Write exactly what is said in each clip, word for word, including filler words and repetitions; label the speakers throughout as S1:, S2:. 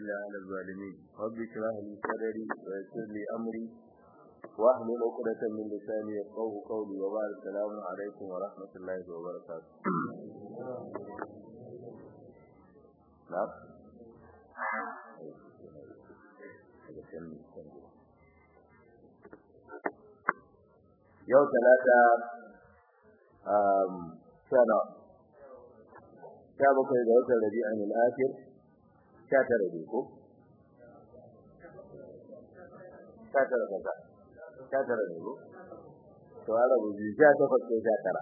S1: إلا على الظالمين رب اشرح لي صدري ويسر لي أمري واحلل عقدة من لساني يفقهوا قولي وبعد السلام عليكم ورحمة الله وبركاته. نعم. yau talata um sana ta bakwai ga watan Rabi'ul Akhir ta tare da ko ta tare da ta tare da ko to ala buji ta takwas ko ta tara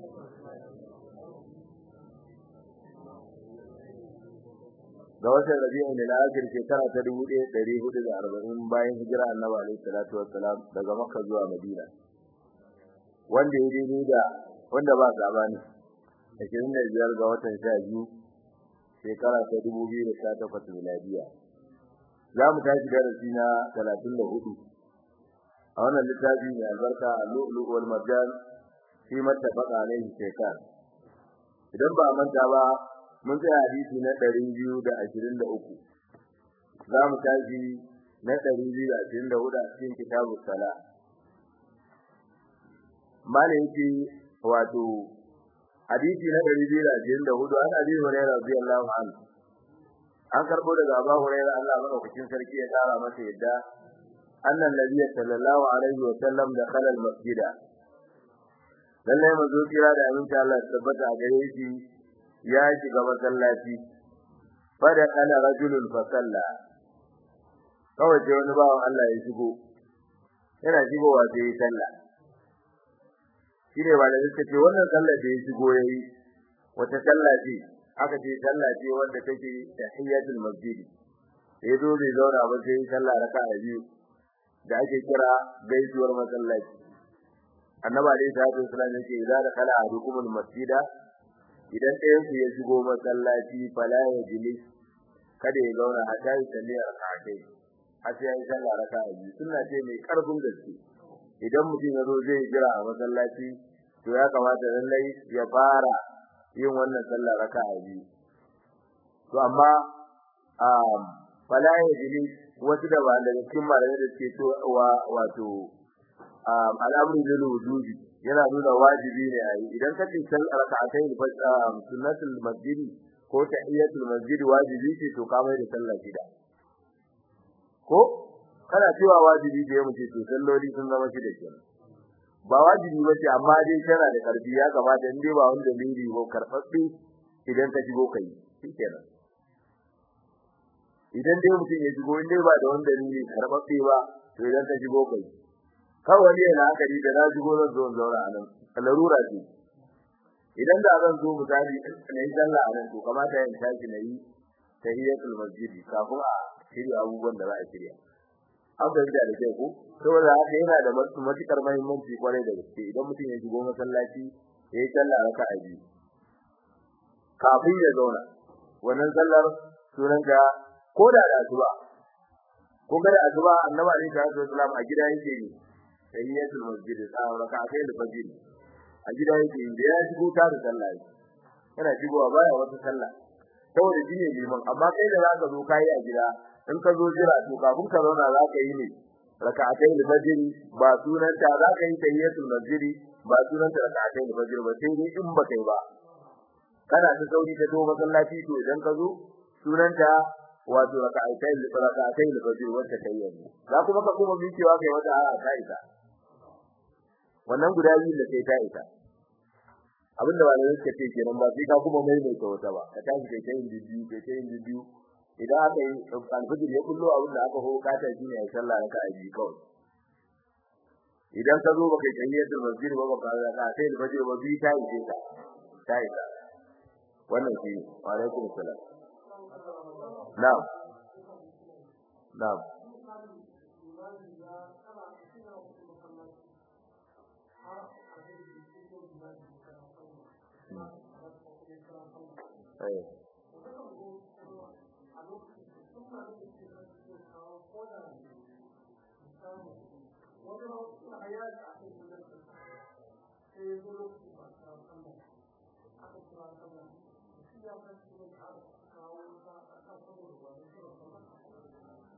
S1: ga watan Rabi'ul Akhir shekara ta dubu ɗaya da ɗari hudu da arba'in bayan hijira Annabi alaihi salatu wassalam daga Makka zuwa Madina wanda ya daidai da wanda ba sabani ashirin da biyar ga watan sha biyu shekara ta dubu biyu da sha takwas miladiya za mu tashi darasi na talatin da hudu a wannan littafi mai albarka al-lu'lu' wal marjan fi mattafaqa alayhi shaytan idan ba manta ba mun tsaya hadisi na ɗari biyu da ashirin da uku za mu tashi na ɗari biyu da ashirin da hudu a cikin kitabus salah malaki wato hadisi na ɗari biyu da ashirin da hudu an Abi Hurairah radiyallahu anhu an karbo daga Abu Hurairah Allah madaukakin sarki ya kara masa yadda annan nabiyyi sallallahu alaihi wa sallam da khala al-masjida lalle manzo kira da aminci Allah tabbata a gare shi ya shiga masallaci fada kana rajulun fa salla kawai sai wani bawan Allah ya shigo yana shigowa sai ya salla shine ba da suka ce wannan sallar da ya shigo yayi wata sallah ce aka ce sallah ce wanda take tahiyatul masjid sai zo bai zauna ba sai sallah raka'a biyu da ake kira gaisuwar masallaci annabi alaihi salatu wasallam yake idan da kala adukumul masjida idan ɗayan ku ya shigo masallaci fala ya jilis kada ya zauna a tayi sallah raka'a a sai ya sallah raka'a biyu sunna ce mai karfin gaske idan mutum ya zo zai jira a masallaci to ya kamata lallai ya fara yin wannan sallah raka'a biyu to amma um fala yajli wasu da ba daga cikin malamai da suke to wa wato um al'amru lil wujudi yana nuna wajibi ne ai idan ka ce sallah raka'atayn fa sunnatul masjid ko tahiyatul masjid wajibi ce to ka mai da sallah gida ko kana cewa wajibi da mu ce to salloli sun zama shi da shi ba wajibi bace amma dai tana da karfi ya kamata in dai ba wanda dalili ko karfafi idan ka shigo kai shikenan idan dai mutum ya shigo in dai ba da wanda dalili karfafi ba to idan ka shigo kai kawai ne na hakari da na shigo zan zo zaura anan larura ce idan da zan zo misali ne sallah anan to kamata in tashi nayi tahiyatul masjid kafin a shirya abubuwan da za a shirya an ga da ke ku saboda haka yana da matukar muhimmanci kwarai da gaske idan mutum ya shigo masallaci ya yi sallah raka'a biyu kafin ya zauna wannan sallar sunan ga koda da asuba ko ga da asuba annabi alaihi salatu wasallam a gida yake yi tahiyatul masjid sa raka'atai da fajr a gida yake yi da ya shigo ta da sallah yana shigowa baya wata sallah saboda shi ne liman amma kai da zaka zo kai a gida in ka zo jira to kafin ka zauna zaka yi ne raka'atai al-fajr ba sunan ta zaka yi tahiyatul masjid ba sunan ta raka'atai al-fajr ba sai dai in ba kai ba kana ta sauri ta to masallaci to idan ka zo sunan ta wato raka'atai raka'atai al-fajr wacce kai yanzu za kuma ka kuma mikewa kai wata a ka isa wannan guda biyu da sai ta isa abinda ba ne suka ce kenan ba sai ka kuma mai mai wata ba ka tashi kai kai biyu kai kai biyu idan aka yi alfajir ya kullo abin da aka hokata shine ya sallah raka'a biyu kawai idan ka zo baka tayyiyatul masjid ba baka raka sai alfajir ba bi ta yi ta ta yi wannan shi wa alaikum salam na'am na'am eh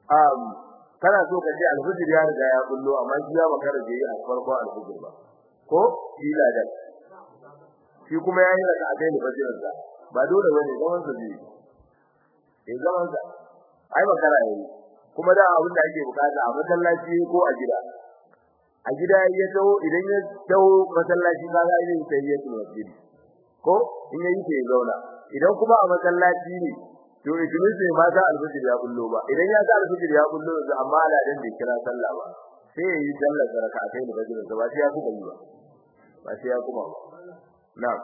S1: um kana so ka ce alfajir ya riga ya bullo amma shi ya makara da yi a farko alfajir ba ko ila da shi kuma yayi da akai da fajirin sa ba dole bane zaman sa ne eh zaman sa ai makara yayi kuma da abin da ake bukata a masallaci ko a gida a gida ya tawo idan ya tawo masallaci ba za yi sai ya tuno masjidi ko in yayi sai zauna idan kuma a masallaci ne to idan sai ba za alfajir ya bullo ba idan ya ga alfajir ya bullo amma aladan da kira sallah ba sai yayi sallar zaraka kai da fajirin sa ba sai ya kuma yi ba ba sai ya kuma ba na'am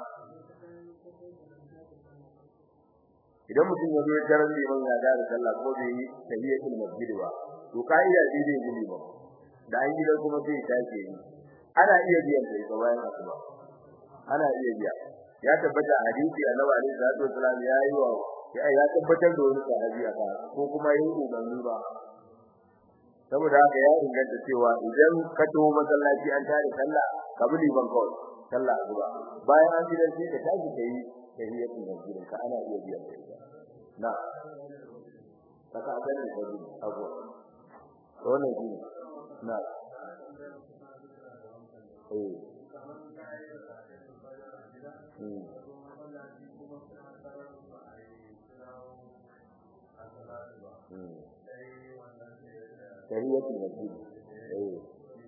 S1: idan mutum ya zo ya tarar liman ya da sallah ko bai yi tahiyatul masjid ba to kaida dai dai gidi ba da an gidan kuma sai ta ce ana iya biyan sai ga bayan asuba ana iya biya ya tabbata hadisi annabi alaihi salatu wasallam ya yi wa ya tabbatar da wani sahabi aka ko kuma yin ubanni ba saboda haka ya inganta cewa idan ka to masallaci an tare sallah ka bi liman kawai sallah asuba bayan an gidan sai ka tashi kai tahiyatul masjid ka ana iya biyan sai na saka abin da zai abu wannan shi na eh mm mm tahiyatul masjid eh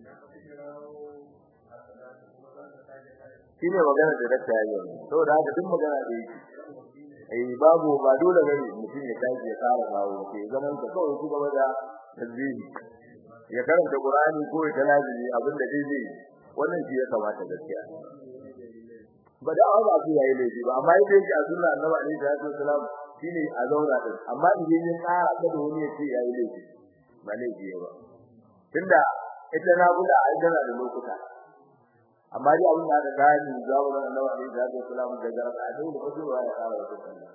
S1: shine magana da dakta yayi saboda haka duk magana da yake eh babu ba dole bane mutum ya tashi ya fara kawo ke zaman ka kawai ku gaba da tasbihi ya karanta Qur'ani ko ya talabi abinda dai zai wannan shi ya kamata gaskiya ba da ba su yayi laifi ba amma idan shi a sunna annabi alaihi salatu wasalam shine a zauna din amma idan ya tsara da wani ya ce yayi laifi ba laifi ba tunda ita na guda a gana da lokuta amma dai abin da aka gani zawuran annabi alaihi salatu wasalam da garba a dai da wasu ya tsara wata sunna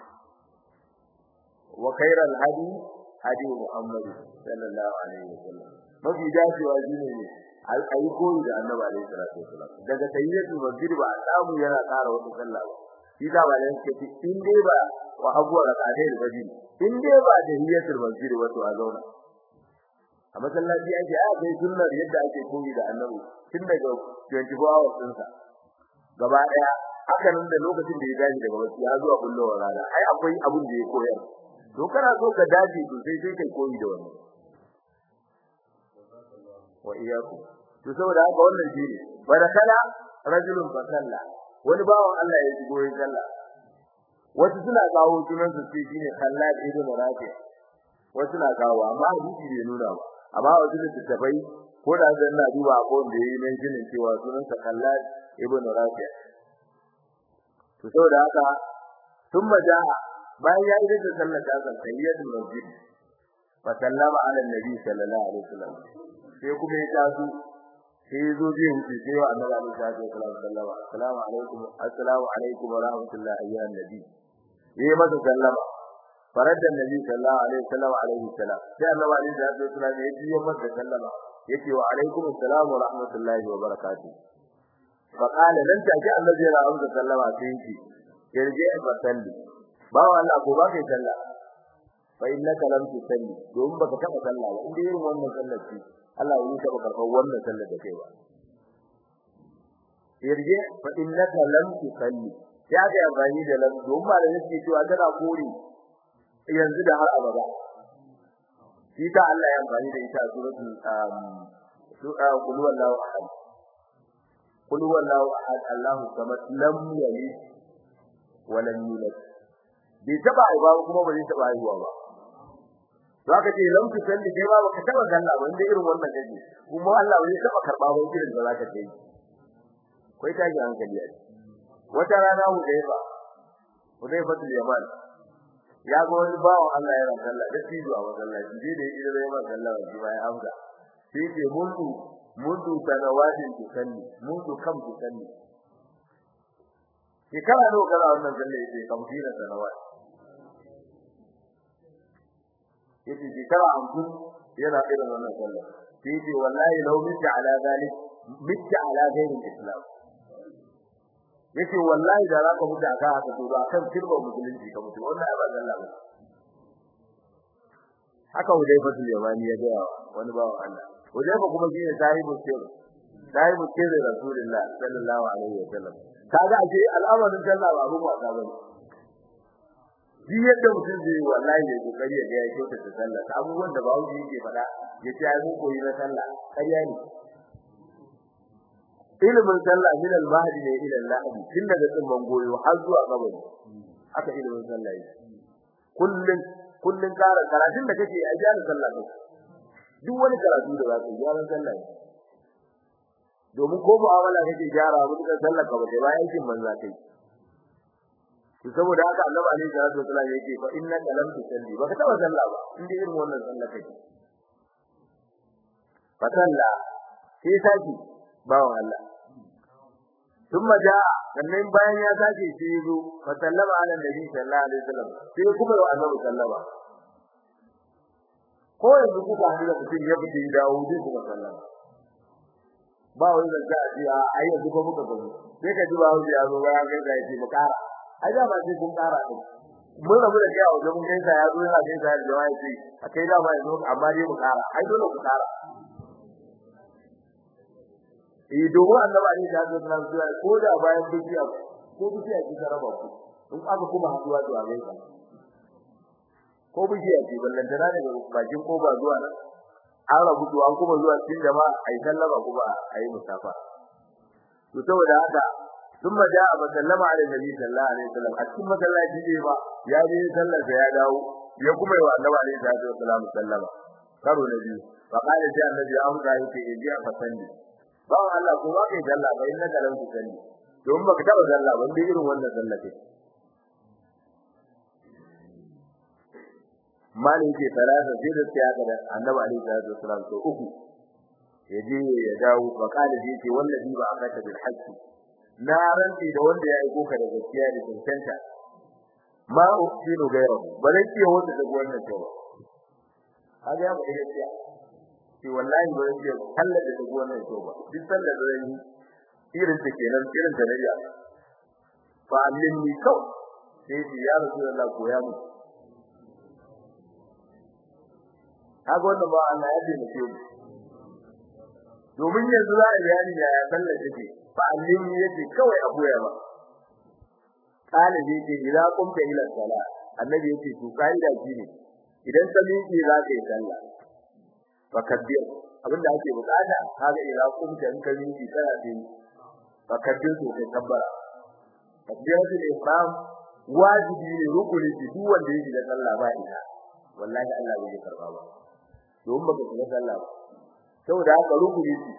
S1: wa khairal hadi hadi Muhammad sallallahu alaihi wasallam mafi dacewa shine ne ayi koyi da annabi alaihi salatu wasallam daga tayyibatul masjid ba samu yana tsara wata sallah ba shi da ba ne ke in dai ba wa abuwa da kadai da baji in dai ba da tayyibatul masjid wato a zauna a masallaci ake a kai sunnar yadda ake koyi da annabi tun daga twenty-four hours din sa gaba daya haka nan da lokacin da ya dace daga wasu ya zuwa bullowar rana ai akwai abin da ya koyar to kana so ka dace to sai sai kai koyi da wannan wa iyyakum to saboda haka wannan shi ne barakala rajulun fasalla wani bawon Allah ya shigo yin sallah wasu suna kawo sunan su sai shine Khallad ibn Rafi wasu na kawo amma hadisi bai nuna ba amma wasu da tafai ko da zan na duba ko da yayi nan jinin cewa sunan sa Khallad ibn Rafi to saboda haka thumma jaa bayan ya yi da sallar ta san tayyibatul masjid fa sallama ala nabi sallallahu alaihi wasallam sai kuma ya taso sai zo zai wuce sai wa annabi sallallahu alaihi wasallam assalamu alaikum assalamu alaikum wa rahmatullahi ya nabi yayi masa sallama faradda nabi sallallahu alaihi wasallam alaihi salam sai annabi sallallahu alaihi wasallam ya ji masa sallama yace wa alaikum assalam wa rahmatullahi wa barakatuh fa qala lan ta'ti annabi ya amsa sallama sai yace yarje fa salli bawa Allah ko ba kai sallah fa innaka lam tusalli don baka taba sallah ba inda irin wannan sallar ce Allah ya taba karɓar wannan sallar da kai ba yarje fa innaka lam tusalli ya ga amfani da lam don ba da yake cewa tana kore yanzu da har abada shi ta Allah ya amfani da ita suratul sura qul huwallahu ahad qul huwallahu ahad Allahu samad lam yalid wa lam yulad bai taba aiwa kuma ba zai taba aiwa ba to aka ce lam tusalli kai ba ka taba sallah ba inda irin wannan gaji kuma Allah bai taba karba ba irin da zaka yi kai ta ji hankali a wata rana mu dai ba mu dai fa Yaman ya ga wani bawo Allah ya ran sallah da tijo a masallaci dai da idan ya ma sallah ba shi bayan amsa sai ce mundu mundu tanawadin tusalli mundu kam tusalli shekara nawa kana wannan sallah yake kamfira sanawat yake shekara hamsin yana irin wannan sallah sai ce wallahi law mita ala zalik mita ala ghairi islam yace wallahi da zaka mutu aka haka to ba kan kirba musulunci ka mutu wallahi ba sallah ba haka Hudayfa al-Yamani ya ga wani bawo Allah Hudayfa kuma shi ne sahibu sirr sahibu sirr Rasulullah sallallahu alaihi wasallam kaga ake al'amarin sallah ba ruwa ta bane shi yadda mutum zai wallahi ya kokari ya ga ya kyauta ta sallah abubuwan da bawo yake fada yace ai mu koyi na sallah kariya ne ilimin sallah min al-mahdi ne ila al-lahdi tun daga tsimman goyo har zuwa kabari aka ilimin sallah yi kullun kullun kara karatun da kake a jami'ar sallah ne duk wani karatu da zaka yi yaran sallah ne domin ko mu'amala kake gyara mu da sallah ka bace ba aikin manza kai to saboda haka Annabi alaihi salatu wasallam yake fa innaka lam tusalli baka taba sallah ba inda irin wannan sallah kake fa sallah sai saki bawan Allah thumma jaa sannan bayan ya sake sai yazo fa sallama ala nabi sallallahu alaihi wasallam sai kuma wa Annabi sallama ko yanzu kuka hada mutum ya fita dawo zai kuma sallama ba wani da za a ji ai yanzu ko muka gani sai ka ji ba wani ya zo bayan kai da yake mu kara ai da ba sai kun kara din mun rabu da kai a wajen mun kai ya zo yana kai da jama'a sai akai da ba yanzu amma dai mu kara ai dole ku kara eh dogo Annabi ne da zai tsara zuwa ko da bayan bikiya ko bikiya ki saraba ku in aka kuma haduwa zuwa gai ka ko bikiya ki ballan da ne ga bakin ko ba zuwa nan an rabu to an kuma zuwa cikin jama'a ai sallama kuma ai musafa to saboda haka thumma jaa ba sallama ala nabi sallallahu alaihi wasallam a cikin masallaci ne ba ya je sallar da ya dawo ya kuma yi wa Annabi alaihi wasallam sallama karo na biyu fa kana sai Annabi ya amsa yake je a fasanni ba Allah ko ba kai sallah ba inna kalam ku salli don baka taba sallah ba dai irin wannan sallah ce malin ke salata sai da sai aka da Annabi alaihi salatu wasallam to uku yaje ya dawo fa kana sai ce wallahi ba aka bil haqqi na ranti da wanda ya aiko ka da gaskiya da tantanta ma usilu gairo bare ce wanda da wannan to kaga ya ba gaskiya shi wallahi bare ce Allah da wannan to ba duk sallar da yi irin ta kenan irin da nariya fa allimni kau sai ya rasulullah koya mu kaga wannan ba Allah ya dace mu domin yanzu za a bayani ya sallar take fa allimni yace kawai a koya ba kana ne ce ila kumta ila sala annabi yace to kaida ne idan saliki za ka yi sallah fa kabbir abinda ake bukata kaga ila kumta in ka yi kana din fa kabbir to kai kabbara kabbiratul ihram wajibi ne rukuni duk wanda yake da sallah ba ita wallahi Allah bai karba ba don baka yi sallah ba saboda haka rukuni ce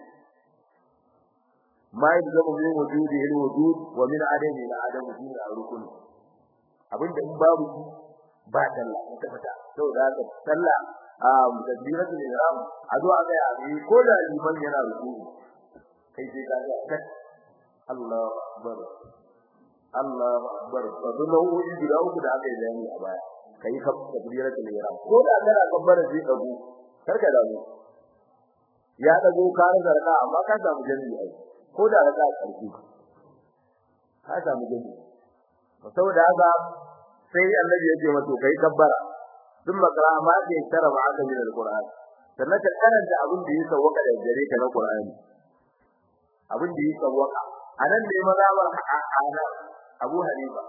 S1: ma yadzamu min wujudi il wujud wa min adami ila adamu din rukuni abinda in babu ba sallah ta fata saboda haka sallah a mudabbiratul ihram addu'a ga yi ko da liman yana rukuni kai sai ka ga Allahu akbar Allahu akbar fadlahu idra'u da aka yi a baya kai ka takbiratul ihram ko da kana kabbara zai dago karka da mu ya dago kar zarka amma ka samu jami'i ai ko da raka karfi ka samu jami'i saboda haka sai annabi ya ce mato kai kabbara thumma qara ma da tara ma aka min alquran sannan ka karanta abin da yake waka da gare ka na qur'ani abin da yake waka anan ne mazhabar ana Abu Hanifa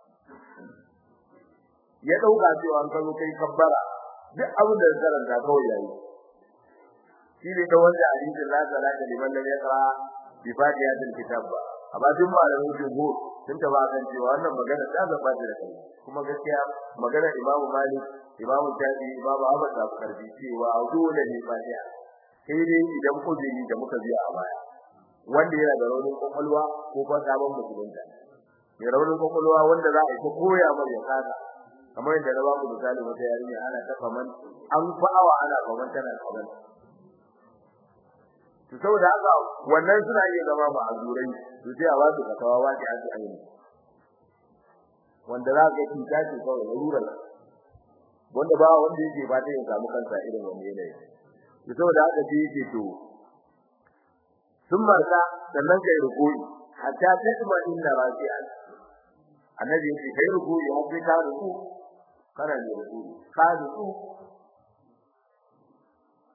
S1: ya dauka cewa an kazo kai kabbara duk abin da karanta kawai yayi shi ne da wanda hadisin la salata liman lam yaqra bi fatihatil kitab amma duk malamin jumhur sun ta ba kan cewa wannan magana ta zaba da kai kuma gaskiya magana Imam Malik Imam Shafi Imam Ahmad da karbi cewa dole ne fatiha sai dai idan kujeri da muka biya a baya wanda yana da raunin kokolwa ko ba sabon musulunta mai raunin kokolwa wanda za a yi koya mai ya kada kamar yadda na ba ku misali wata yarinya ana ta faman an fa'awa ana faman tana kaman to saboda haka wannan suna iya zama ba azurai to sai a wasu fatawa wace a ayi wanda za ka kinta shi kawai rural wanda ba wanda yake ba ta yin samu kansa irin wannan yanayi to saboda haka sai yake to sun marka sannan kai rukuyi hatta tasma inna rafi'an annabi yake kai rukuyi har sai ka ruku kana ne rukuyi ka ruku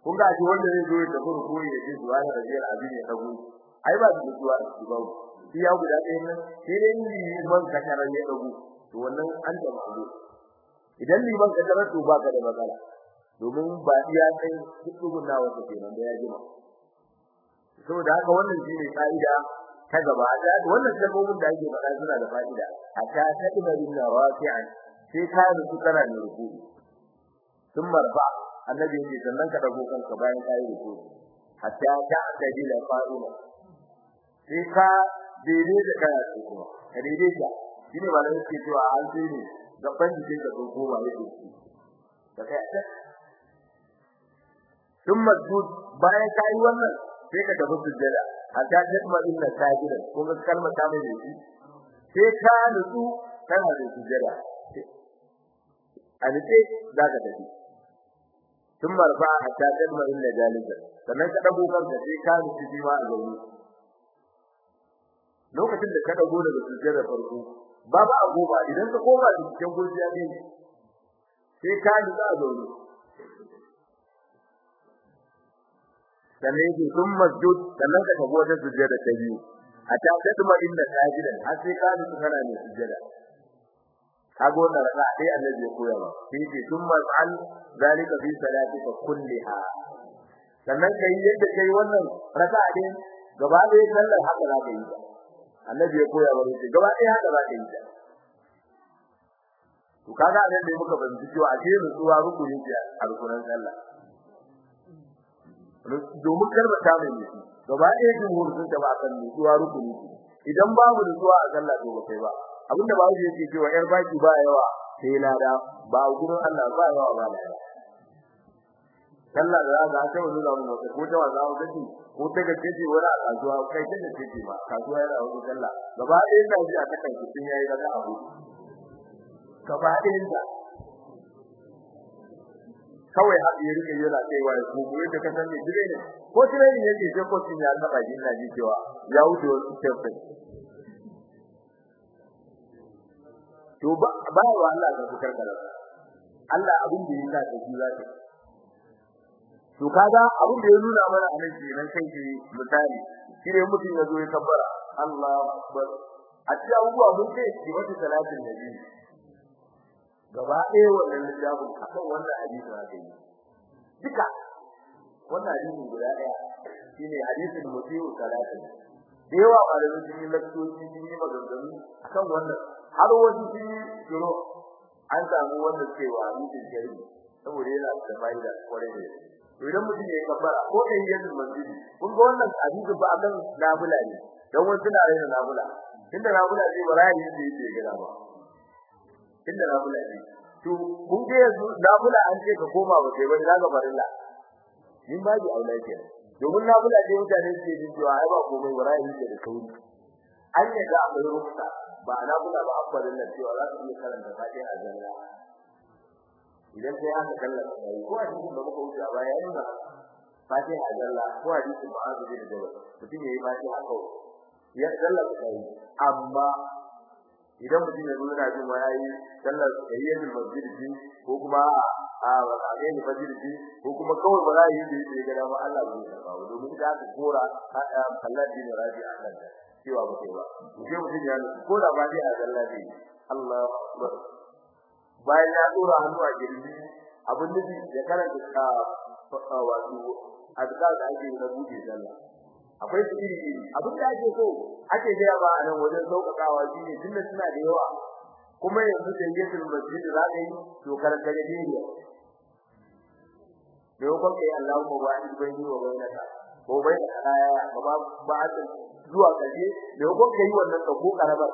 S1: kun ga ji wanda zai zo ya tafi rukuyi da zuwa da rajiyar abin ya dago ai ba da zuwa da ba shi ya guda ɗaya nan sai dai ni liman kakarar ya dago to wannan an da mago idan liman kakarar to baka da matsala domin ba iya kai dukkan nawa take nan da ya jima saboda haka wannan shine kaida ta gaba da wannan kalmomin da ake faɗa suna da fa'ida hatta ta imarin rafi'an sai ka rubu kana ne rukuyi sun marfa annabi yake sannan ka dago kanka bayan kai rukuyi hatta ta tadila fa'ila sai ka daidai da kana kuma ka daidai da shine ba da yake cewa an sai ne gaban jikin ka ko ba yake da kai ta thumma sujud bayan kai wannan sai ka tafi sujjada hatta tatma inna sajidan ko ga kalmar ta mai shi sai ka nutsu kana da sujjada alite zaka tafi thumma rafa hatta tatma inna jalisa sannan ka dago kanka sai ka nutsu shi ma a gauri lokacin da ka dago daga sujjada farko babu agoba idan ka koma cikin gurbiya ne sai ka nutsu a gauri sannan yake sun masjud sannan ka tafi wata sujjada ta biyu hatta tadma inda sajidan har sai ka nutsu kana ne sujjada kago da raka dai annabi ya koya ba sai yake sun mas'al zalika fi salatika kulliha sannan kai yadda kai wannan raka dai gaba ɗaya sallar haka za ka yi ta annabi ya koya ba sai gaba ɗaya haka za ka yi ta to kaga anan da muka fahimci cewa a ce nutsuwa rukuni ce a rukunin sallah domin kalmar ta mai nufi gaba ɗaya jumhur sun ta ba kan nutsuwa rukuni idan babu nutsuwa a sallah to ba kai ba abinda ba shi yake cewa yar baki ba yawa sai lada ba gurin Allah ba yawa ba lada sallah da za ta wuce da mu ko ta wa za mu dace ko ta ga ce wani a kasuwa kai ta da ce ma kasuwa yana wuce sallah gaba ɗaya ta ji a takan sun yayi daga abu gaba ɗayan ta kawai har ya rike yana kaiwa ya ko goye da kasan ne dire ne ko dire ne yake sai ko tin ya taba jin na ji cewa ya wuce wasu tafi to ba ba wa Allah da bukar kala Allah abin da yake da shi zaka to kaga abin da ya nuna mana anan kenan kai shi misali shine mutum ya zo ya kabbara Allahu akbar a cikin abubuwa mun ce ki wata salatin nabi gaba ɗaya wannan littafin akan wannan hadisi aka yi duka wannan hadisi guda ɗaya shine hadisin mutiyu salatin da yawa malamin sun yi lakcoci sun yi maganganu akan wannan har wasu sun yi jiro an samu wanda cewa hadisin shari'i saboda yana da fa'ida kwarai da gaske to idan mutum ya kabbara ko da yanzu masjidi kun ga wannan hadisi ba akan nabula ne dan wasu suna raina nabula tunda nabula ce ba rayi ne yake gida ba inda nabula ne to kun ga yanzu nabula an ce ka koma ba sai ba daga farilla yin ba ji aula ke domin nabula ce mutane su ji cewa ai ba komai warayi ne da kauri an yi da akwai rubuta ba nabula ba farilla cewa za su iya karanta fatiha a jalla idan sai aka kallon sai ko a cikin da muka wuce a baya yana fatiha a jalla ko a cikin ma'azu da jalla mutum yayi fatiha kawai ya jalla sai amma idan mutum ya nuna jin wayayi sallar sayyidatul masjidi ko kuma a wakaje ne masjidi ko kuma kawai ba zai yi da gida ba Allah zai karba domin da aka kora Allah din rabi a kan cewa ba sai ba sai mutum ya ko da ba dai a Allah dai Allah akbar bayan ya dora hannu a girbi abin da ya karanta ka wato azkar da ake na buɗe sallah akwai su iri iri abin da ake so ake jira ba a nan wajen saukakawa shine tunda suna da yawa kuma yanzu da yesul masjid za ka yi to karanta da diniya da yau kai Allahu mubahid bayni wa bainaka ko bai da kaya ba ba zuwa kaje da yau kai wannan ka ko karabar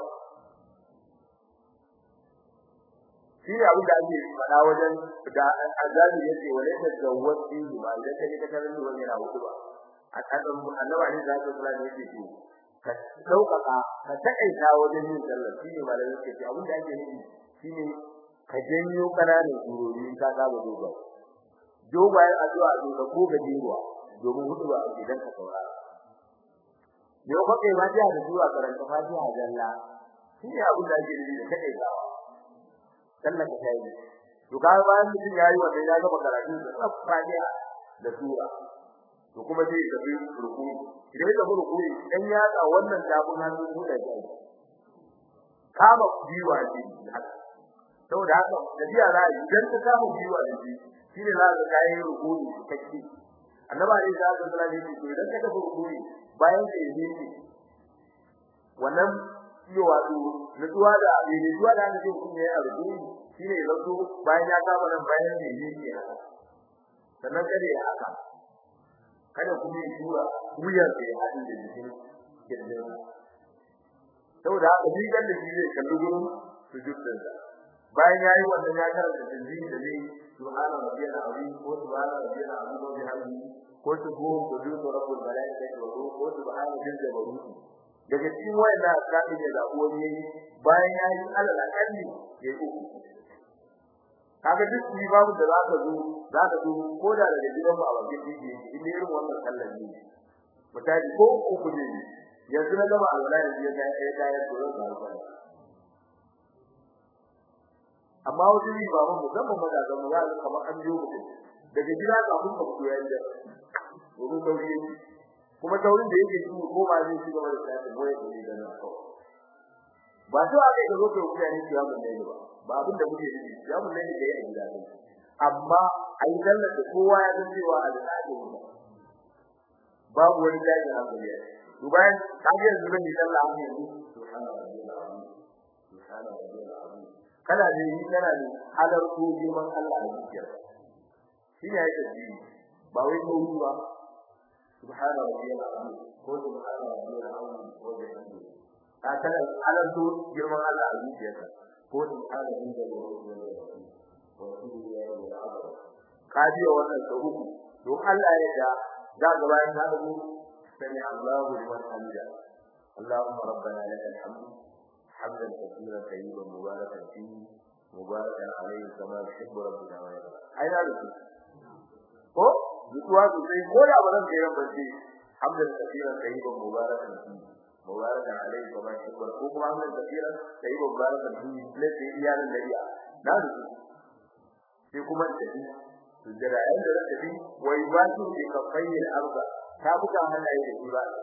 S1: shi ne abin da ake faɗa wajen da azabi yake walaita zawwati ba idan kaje ka tarin wani yana hudu ba annabi ne da Allah ne yake ce ka daukaka ka takaita wajen yin sallah shine malamin yake ce abin da ake nufi shine ka janyo kananan surori ka ga ba dogo dogayen addu'a da ko ga diwa domin hudu ba idan ka saurara yau ba kai fatiha da sura karanta fatiha jalla shine abin da ake nufi da takaita sallah ka tayi to ga bayan mutum yayi wannan ya gaba karatu da fatiha da sura to kuma sai ka bi ruku idan ka bi ruku dan ya ga wannan tabun hannu ko da kai kama biwa ji haka saboda haka da biya za yi dan ka kama biwa ji shine za ka kai ruku kake annabi ne da Allah sallallahu alaihi wasallam idan ka tafi ruku bayan ka yi wannan yo wato nutsuwa da abin nutsuwa da ake cikin yayi a ruku shine zato bayan ya kama nan bayan ne yake haka sannan kare ya haka kada kuma yi tura wuyar da ya haɗu da jikin kirjin saboda haka ni kan da shi zai kalli gurin sujudin sa bayan yayi wannan ya karanta tanzih da zai subhana rabbiyal azim ko subhana rabbiyal azim wa bihamdihi ko subhana qudusu rabbul malaikati wa ruh ko subhana jalla jabaruti daga cikin wayannan asali da zabuwan yayi bayan yayi alal akalli yayi uku kaga duk babu da zaka zo zaka zo ko da daga gidan mu a wajen diji in irin wannan sallar ne mutaji ko uku ne yanzu na gaba alwala da ya ga ya ga ya tsoro da alwala amma wajen babu musamman maza ga mu zaka kamar an biyo mutum daga gida ga mun ka fito yayin da wurin dauri kuma daurin da yake shi ko ba zai shiga da sai boye ne da na ko ba to a kai ga zo ko ya ni ya mun ne ba ba abin da muke yi ya mun ne da yayi gida ne amma ai dallar da kowa ya san cewa al'ada ne babu wani dai hankali to bayan kaje yanzu ne sallah ne subhanallahi subhanallahi kana da yi kana da halar ko girman Allah a zuciyarka shine yake ji ba wai ko ba subhanallahi ko subhanallahi ko bihamdihi ka kana halar ko girman Allah a zuciyarka ko subhanallahi wa bihamdihi ka ji wannan sabu don Allah ya da da gaban ka da sami Allahu liman hamida Allahumma rabbana lakal hamdu hamdan kathiran tayyiban mubarakan fihi mubarakan alayhi kama yuhibbu rabbuna wa yarda aina da ko duwa su sai ko da bazan kai ran bace hamdan kathiran tayyiban mubarakan fihi mubarakan alayhi kama yuhibbu ko kuma hamdan kathiran tayyiban mubarakan fihi lalle iyalan da iya da su sai kuma tafi sujjada yanda da tafi wai ba su bi kafai al-arba ta buga hannaye da shi ba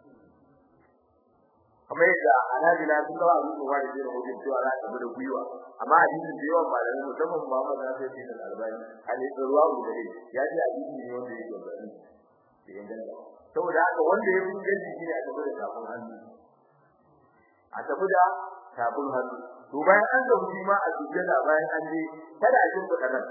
S1: kamar yadda anabila sun ga abu da wani da hujjar cewa za ta bude guyuwa amma hadisin da yawan malamai musamman Muhammad Nasir bin Al-Albani hadisi ruwa da dai ya ji hadisi ne wanda yake gani da inganta saboda haka wanda ya fi ganci shine a tabbata da kafin hannu a tabbata kafin hannu to bayan an ga mutum ma a sujjada bayan an je kada a jin kudanan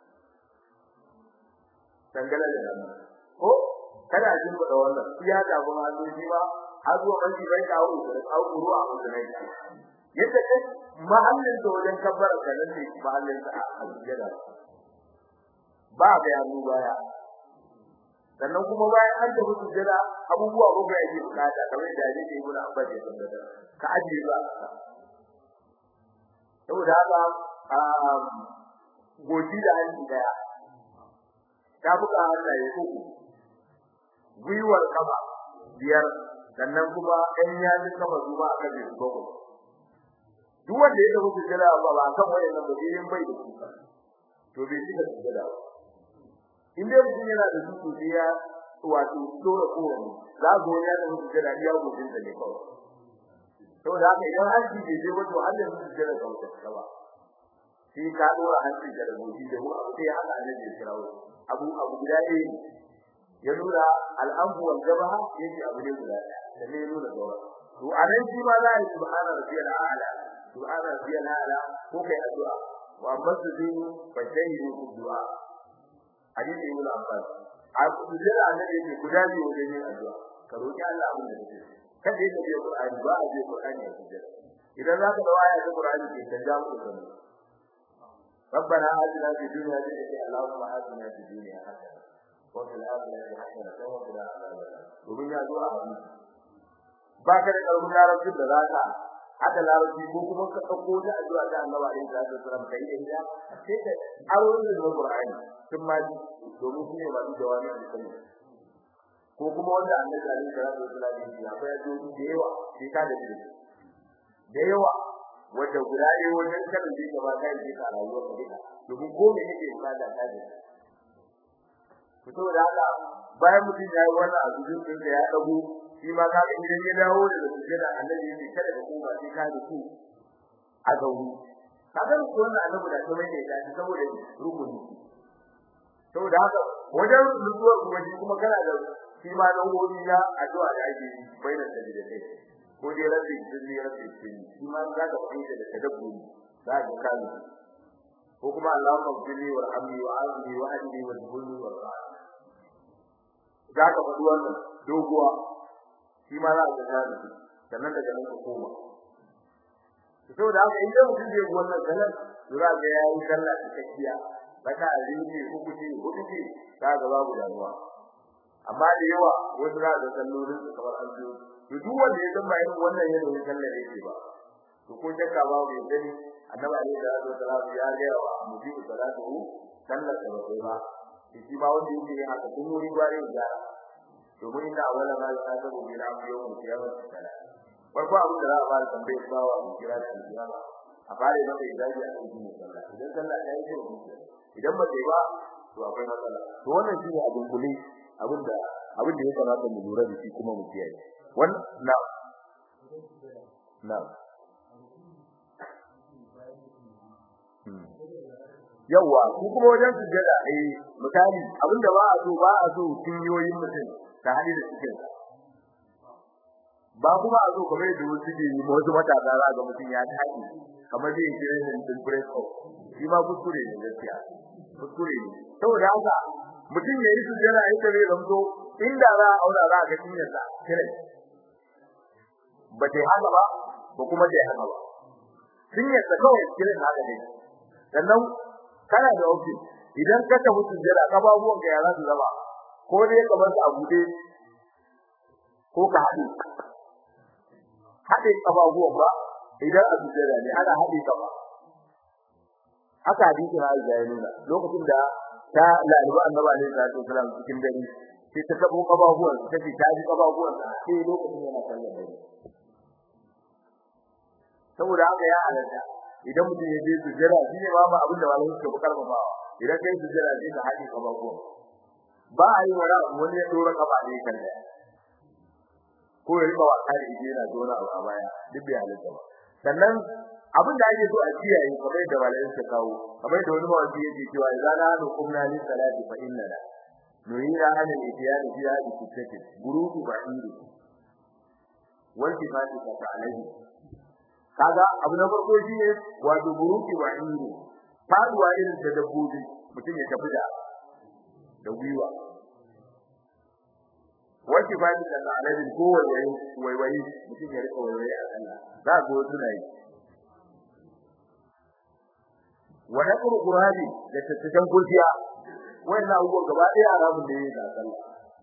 S1: dangala da nan ko kada a jin kudanan wannan iya kafin hannu shi ma azuwa banki bai kawo da kawo ruwa a wannan yadda kai mahallin da wajen kabbara kanan ne mahallin sa a sujjada ba bayanu baya sannan kuma bayan an tafi sujjada abubuwa ba yake bukata kamar da yake yi mun abba da sujjada ka ajiye ba saboda haka goji da hanci daya ta buka hannaye uku gwiwar kafa biyar sannan kuma ɗan yaji kafa zuwa aka bi gogo duk wanda ya tafi sujjada ba ba kan wayannan bajirin bai da su to bai shiga sujjada ba inda mutum yana da su ya wato dora kowa za go ya da sujjada ya gojin da ne kawai saboda haka idan an ji je wato Allah ya sujjada kawai ba shi ka dora hanci da goji da mu sai haka ne ya kirawo abu abu guda ne ya nuna al'amu wal jabaha yace abu ne guda da ne nuna dora to anan shi ma za a yi subhana rabbiyal a'la subhana rabbiyal a'la ko kai addu'a wa masjidin fa shayyu du'a hadisi ibn Abbas a kujera annabi yake guda ne wajen yin addu'a ka roki Allah abin da kake kada yake biyo Qur'ani ba a biyo Qur'ani a kujera idan zaka dawo aya ta Qur'ani ke canja mu da mu ربنا آتنا في الدنيا حسنة اللهم آتنا في الدنيا حسنة وفي الآخرة حسنة وقنا عذاب النار ومن يدعو أحد باكر kalmun larabci da zaka haka larabci ko kuma ka dauko da addu'a da Allah alaihi wasallam kai da ita sai ka aure da Qur'ani tun ma domin shi ne ba da jawami da kai ko kuma wanda Annabi alaihi wasallam ya fa yazo da yawa sai ka da shi da yawa wanda guda ne wajen karin da gaba kai da ka rayuwar ka duka domin ko me yake bukata ta da to saboda haka bayan mutum ya yi wannan azuzin din da ya dago shi ma ka idan ya dawo da sujjada annabi yake kada ka koma sai ka da ku a gauri kaga ko wannan annabi da kuma ne ya ci saboda rukuni saboda haka wajen nutsuwa kuma shi kuma kana da shi ma dan gobi ya addu'a da ake yi bayin da da kai ko dai rabbi dinni rabbi dinni shi ma za ka fahimta da tadabburi za ka kawo ko kuma Allahumma qili warhamni wa'afni wa'adni wadhulni warham za ka faɗi wannan doguwa shi ma za ka kawo sannan daga nan ka koma saboda haka idan mutum zai wannan salat zura ga yayi sallah cikakkiya baka azumi uku ce hudu ce ka ga babu damuwa amma da yawa wasu za ga sallolin su kamar an zo to duk wanda ya zama irin wannan yana yin sallar yake ba to ko shakka babu ya gani annabi alaihi salatu wasallam ya ga wa mujibu salatu sallar da ba ba shi ba wanda yake yin haka kun wuri gware da domin inda awala ma ya ta gobe da abu yau ya ba sallah farko abin da za a fara tambaye ba wa kira da kiyama a fara maka idaji a cikin sallah idan sallah ta yi kyau idan ba sai ba to akwai matsala to wannan shine abin kuli abinda abin da ya kamata mu lura da shi kuma mu kiyaye wannan na na yawa ku kuma wajen sujjada eh misali abinda ba a so ba a so kinyoyin mutum ta hadi da cikin ba kuma a so kamar da wasu ke yi wasu matasa za ga mutum ya tafi kamar zai kira shi din breako shi ma kuskure ne gaskiya kuskure ne saboda haka mutum ya yi sujjada ai tare da zo inda za a aura za ga kinyar sa kire ba ta haka ba ko kuma ta haka ba kinyar sa kawai kire haka ne sannan kana da ofi idan ka tafi sujjada kababuwan ka ya za su zama ko dai kamar su abude ko ka haɗe haɗe kababuwan ba idan a sujjada ne ana haɗe kaba haka hadisin Aisha ya nuna lokacin da ta laliba annabi alaihi salatu wasallam cikin dare sai ta tabo kababuwan ta ce ta ji kababuwan sai lokacin yana kallon dare saboda haka ya halatta idan mutum ya je sujjada shine ba ba abin da malamin suka bukar ba idan kai sujjada sai ka haɗe kababuwan ba a yi wani wani ya dora kaba ne kan da ko ya riba wasa da ije yana dora a baya duk bai halatta ba sannan abin da ake so a kiyaye kamar da malamin suka kawo kamar da wani mawaki yake cewa idan na hukumna li salati fa inna la nurira an al-ityan fi hadhihi sittati gurubu ba'iri wal kifati ta alaihi kaga abu na farko shine wato gurubu ba'iri faduwa irin da dabbobi mutum ya tafi da da gwiwa wal kifati ta alaihi ko wai wai wai mutum ya rika wai a Allah za ga wasu nayi wani qur'ani da tattakan kurciya wannan abubuwan gaba ɗaya haramun da yake da sallah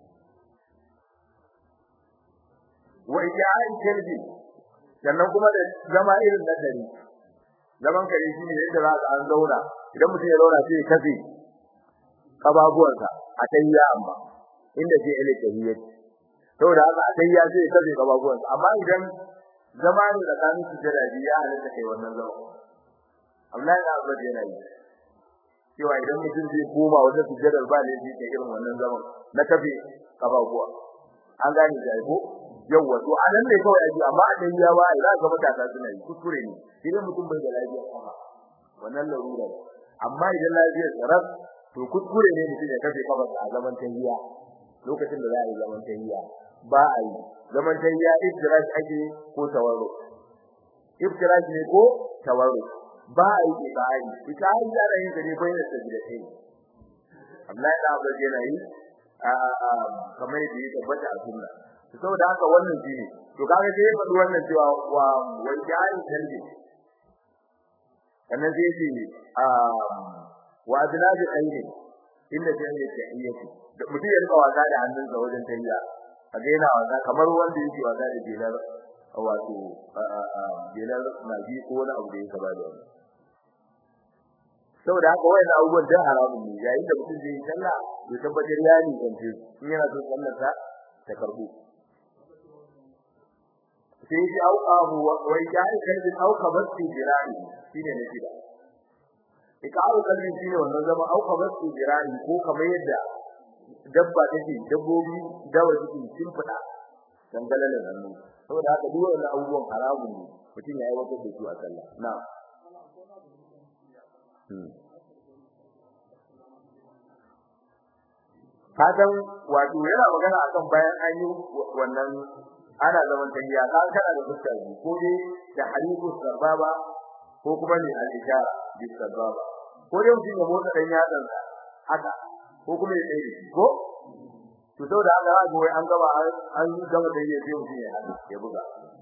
S1: wa ija'al kalbi sannan kuma da zama irin da dare zaman kare shi ne yadda za ka an zauna idan mutum ya zauna sai ya kafe kababuwansa a tayya amma inda sai ele tahiyya saboda haka a tayya sai ya kafe kababuwansa amma idan zama ne da kan su jira ya halatta kai wannan zama Allah ya azaba yana yi cewa idan mutum zai koma wata sujjadar ba ne zai kai irin wannan zaman na kafe kafafuwa an gane da ko yawa to anan ne kawai aji amma a dan yawa ai za ka mutaka suna yi kuskure ne idan mutum bai da lafiya kuma wannan larura amma idan lafiyar tsarab to kuskure ne mutum ya kafe kafarsa a zaman tahiya lokacin da za a yi zaman tahiya ba a yi zaman tahiya iftirash ake ko tawarru iftirash ne ko tawarru ba a yi tsari tsari yana yin gare bayan da tabi'ai Allah ya ba yana yi a a kamar yadda ya tabbata a sunna saboda haka wannan shine to kaga sai faɗi wannan cewa wa wai jari dalbi sannan sai ce a wa adnabi aini inda sai ya ce ayyati da mutum ya rika wasa da hannunsa wajen tayya a ga yana wasa kamar wanda yake wasa da jelar wato jelar magi ko wani abu da ya saba da wannan saboda haka wayan abubuwan da haramun ne yayin da mutum zai sallah ya tabbatar ya ni kance in yana so sallar sa ta karbu sai shi auqahu wa ya'i kalbi auqabati jirani shine ne kida ika au kalbi shine wannan zama auqabati jirani ko kamar yadda dabba take dabbobi dawa take cin fada dangalalan hannu saboda haka duk wannan abubuwan haramun ne mutum ya aiwatar da su a sallah na'am kadan wato yana magana akan bayan an yi wannan ana zaman tayya kan kana da fuska ko dai da halifu sababa ko kuma ne al-ishara bi sababa ko dai mutum ya motsa dan yatsan haka ko kuma ya tsaye ko to saboda haka ga wai an gaba an gama tayya sai mutum ya hada ya buga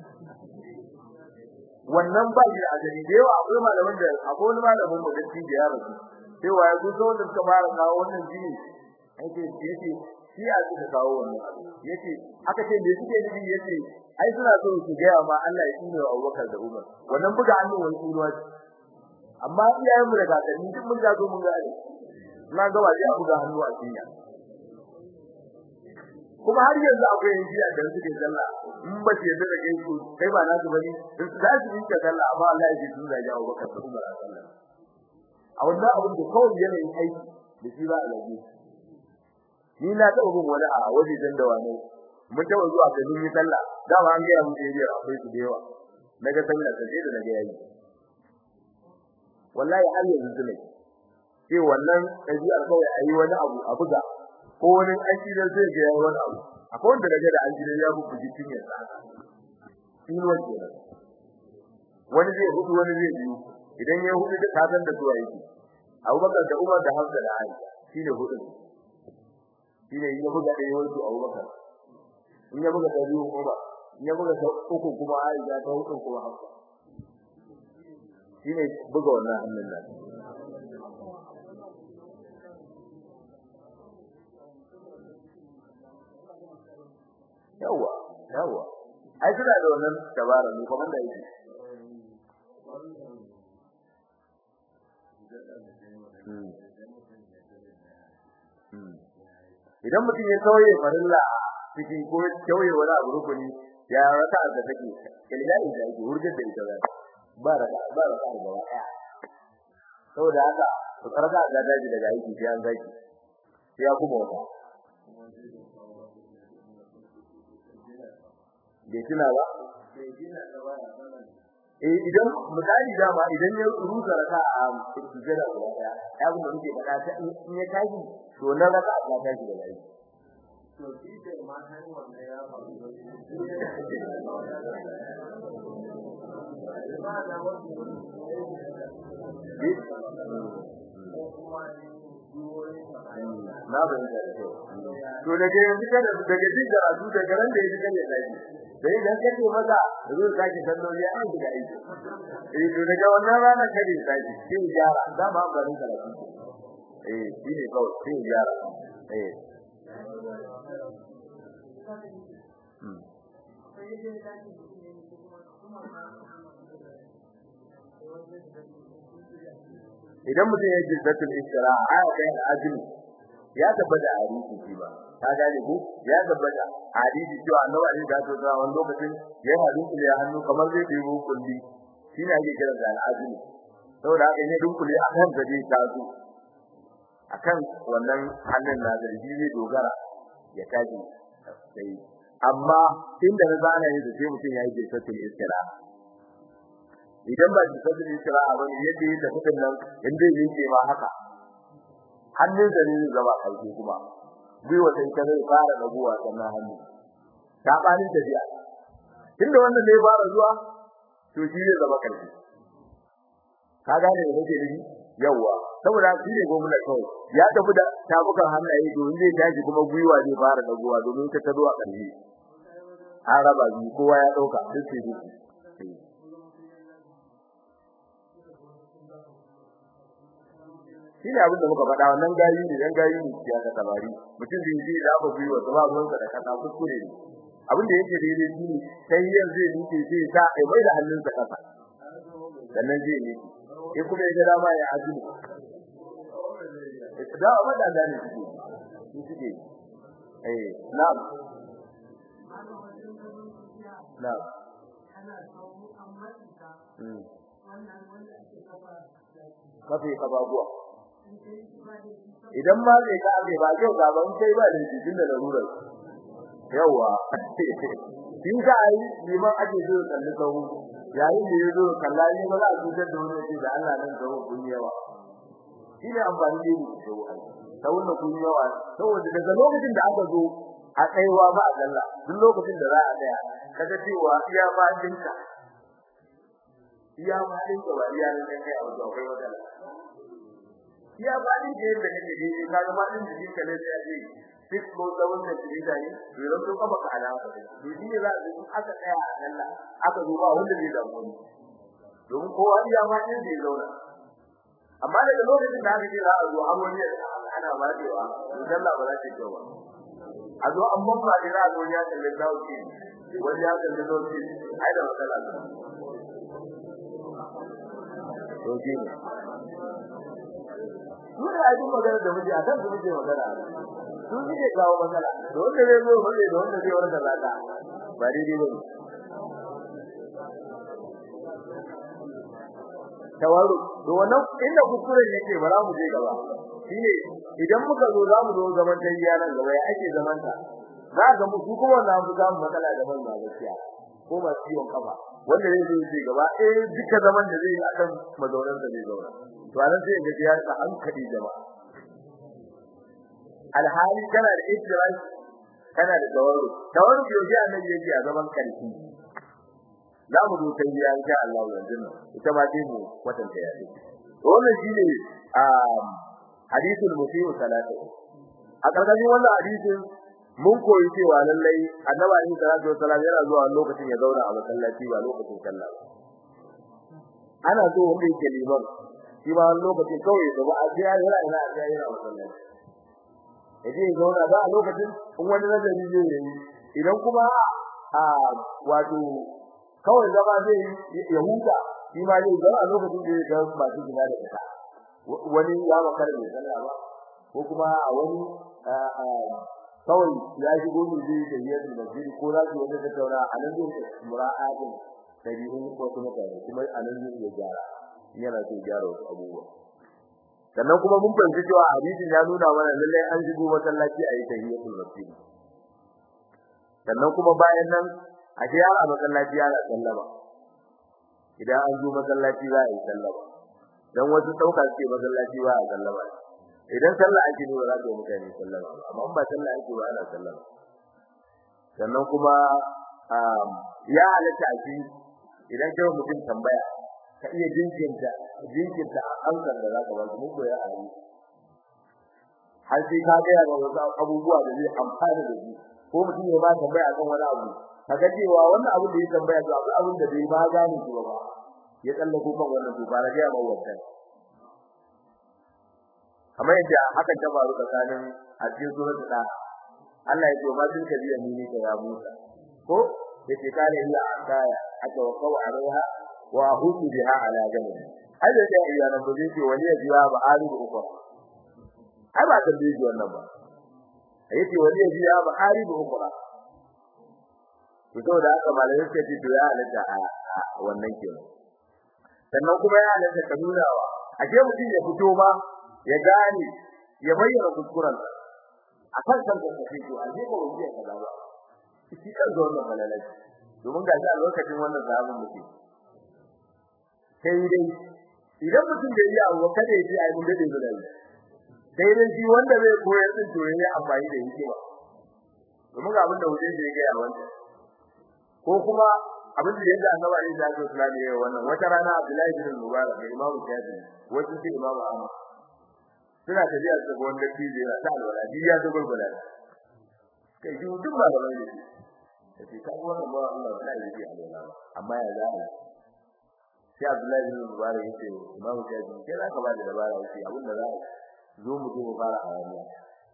S1: wannan ba shi a gari da yawa akwai malaman da akwai wani malamin mu da shi da yaro sai wai ku so da suka fara kawo wannan jini ake yace shi a cikin kawo wannan yace aka ce me suke yi yace ai suna so su ga ma Allah ya tsine wa Abubakar da Umar wannan buga hannu wani tsinuwa amma iyayen mu da kakanni duk mun ga zo mun ga ai na ga waje a buga hannu a cinya kuma har yanzu akwai yanzu a da suke sallah in ba ce da kai su kai ba na su bane in su dace in ka sallah amma Allah ya ji sun zage Abubakar da Umar a sallah a wannan abin da kawai yanayin aiki da shi ba alaji ni na taɓa bin wani a waje dan da wani mun taɓa zuwa ga dumi sallah da ba an ga mu je biyar akwai su da yawa daga sallah sai da daga yayi wallahi har yanzu ne sai wannan ɗabi'ar kawai ayi wani abu a buga ko wani aiki da zai ga yayi wani abu akwai wanda daga da an ji ya bugu jikin ya sa in wani wani zai hudu wani zai biyu idan ya hudu da kadan da zuwa yake Abubakar da Umar da Hamza da Ali shine hudu shine ya buga da yawan su Abubakar in ya buga da biyu Umar in ya buga da uku kuma Aisha ta hudu kuma Hafsa shine buga wannan hannun nan yawa yawa ai suna da wannan dabara ne kuma da yake idan mutum ya kauye farilla cikin ko kauye wani abu rukuni ya raka da take kilgari da yake hurjar da ita ba raka ba raka da waya saboda haka to karaka da daji daga aiki sai an zaki sai ya kuma wata bai tuna ba eh idan misali dama idan ya rusa raka a sujjada guda daya ya kuma muke fada ta in ya tashi to na raka ta tashi da lai to shi ce ma sai wannan ya faru na ban da to daga yanzu kada daga jin da su daga ran da yake kan ya tashi sai dan kace maza zai sake salloli an da aiki eh to daga wannan rana kare sake sai gyara da ba barin karatu eh shine kawai sai gyara eh hmm idan mutum ya ji zatul istira aya kai ajin ya tabbata a hadisi shi ba ka gane ko ya tabbata a hadisi cewa annabi Ali da to wannan lokacin ya hadu kule hannu kamar zai dibo kulli shine ake kira da al'azmi saboda haka ne dunkule akan gaje ta zo akan wannan hannun na zargi zai dogara ya taji sai amma inda na zana ne sai mutum ya yi zatul istira idan ba ji zatul istira ba ne yadda yake fitin nan inda yake ma haka hannun da ne zama kai kuma biyo sai ka zai fara rabuwa sannan hannu ta bani da biya tunda wannan ne fara zuwa to shi ne zama kai ka gane da nake nufi yawa saboda shi ne gomna kawai ya tafi da tabukan hannaye domin zai tashi kuma gwiwa zai fara rabuwa domin ka tazo a ƙarshe an raba bi kowa ya dauka duk sai duk shine abin da muka faɗa wannan gayi ne dan gayi ne ya ga tabari mutum zai ji da ba biyo da ba ruwan sa da kasa kuskure ne abin da yake daidai shine sai yanzu zai nike sai ta ai mai da hannunsa kasa sannan zai ne sai kuma ya dama ya azumi da ba da dani shi shi eh na'am na'am kafe kababuwa idan ma zai ka abe ba kyau ga ban kai ba da cikin da larurar yawa kin ga ai liman ake zo kalli kawo yayin da yazo kallani ba za a tutar da wani ce da Allah nan kawo kun yawa shine amfani da ni kawo ai ta wannan kun yawa saboda daga lokacin da aka zo a tsaiwa ba Allah duk lokacin da za a tsaya kaga cewa iya ba dinka iya ba dinka ba iya ne kai a wajen akwai matsala iya ba din da yadda kake dai kaga ba din da kike ne sai dai six ko seven da kike da ni to ran to ka alama to shi ne za a yi aka tsaya a Allah aka zo ba wanda zai damu don kowa iya ba din zai zauna amma daga lokacin da aka ce za a zo an wani ana ba cewa dan Allah ba za ta ce ba a zo an babba da za a zo ya kalle dauki wani ya kalle dauki ai da matsala to ji ne dole a ji magana da miji a kan su miji magana su ne kawo matsala da wanda zai zo wanda da wanda zai warka zaka ba daidai ba tawaru to wannan inda kuskure yake bara mu je gaba shine idan muka zo zamu zo zaman tayyiya nan gaba ya ake zaman ta za ga mu su kuma na mu ga matsala da ban ba gaskiya ko ba ciwon kafa wanda zai zo ji gaba eh duka zaman da zai yi akan mazauran da zai zauna to anan sai ga ya ta hankali jama'a alhali kana da idrak kana da tawaru tawaru yoji annabi yake a zaman karfi za mu zo tayyiya insha Allah yanzu ita ba dai mu kwatanta ya ce wannan shine a hadithul musii'u salatu a karkashin wannan hadisin mun koyi cewa lallai annabi alayhi salatu wasallam yana zuwa lokacin ya zauna a masallaci ba lokacin sallah ana so wanda yake liman shi ba lokacin kawai da ba a ji yana ina a ji yana masallaci yaje zauna ba a lokacin in wani nazari zai yi idan kuma a wato kawai zaba zai ya huta shi ma zai zauna a lokacin da ya ga ba shi gina da ita wani ya makar da sallah ba ko kuma a wani kawai ya shigo ne zai da yadda masjid ko za su wanda tattauna a nan zai mura'atin tabi'un ko kuma kai kuma a nan zai gyara yana so gyara wasu abubuwa sannan kuma mun fahimci cewa hadisin ya nuna mana lalle an shigo masallaci a yi tahiyatul masjid sannan kuma bayan nan a ji yara masallaci yana sallama idan an zo masallaci za a yi sallama dan wasu dauka ce masallaci ba a sallama idan sallah ake ne ba za ka yi mutane sallama amma ba sallah ake ba ana sallama sannan kuma ya halatta a ji idan kai mutum tambaya ka iya jinkinta jinkinta hankali da zaka ba mu koya a yi har sai ka ga ga wasu abubuwa da zai amfana da shi ko mutum ya ba tambaya kan wani abu kaga cewa wannan abu da ya tambaya to abu abin da bai ba gane shi ba ya tsallako kan wannan to fara ga mai wannan kamar yadda hakan ta faru tsakanin a cikin suratul da Allah ya ce ma din ka biya mini ka ya Musa ko yace kare illa akaya aka waqaw alaiha wa hudu biha ala jabal hada da iya nan bazai ce wani ya biya ba ari da uku ai ba tambaye ji wannan ba yace wani ya biya ba ari da uku to da aka malamin sai ce ya halatta a wannan kenan sannan kuma ya halatta ka nuna wa aje mutum ya fito ba ya gane ya bayyana kuskuren a kan kan da take to aje ko wani ka dawo shi kan zo wannan malalaci domin ga a lokacin wannan zaɓin mutum sai dai idan mutum da yi abu kada ya ji ai mun dade zuwa sai dai shi wanda zai koyar din to yayi amfani da hikima domin ga abin da wuce da yake a wannan ko kuma abin da yanda Annabi Ali da Allah sallallahu alaihi wannan wata rana Abdullahi bin Mubarak da Imam Shafi'i wasu sai Imam Ahmad suna tafiya da wanda ke da ta alwala ya zo gurgula kai shi duk ba da wani sai ka wannan ba Allah wallahi yake alwala amma ya za sai Abdullahi bin Mubarak yace Imam Shafi'i sai aka ba da dabara yace abin da za zo mu je mu fara hayaniya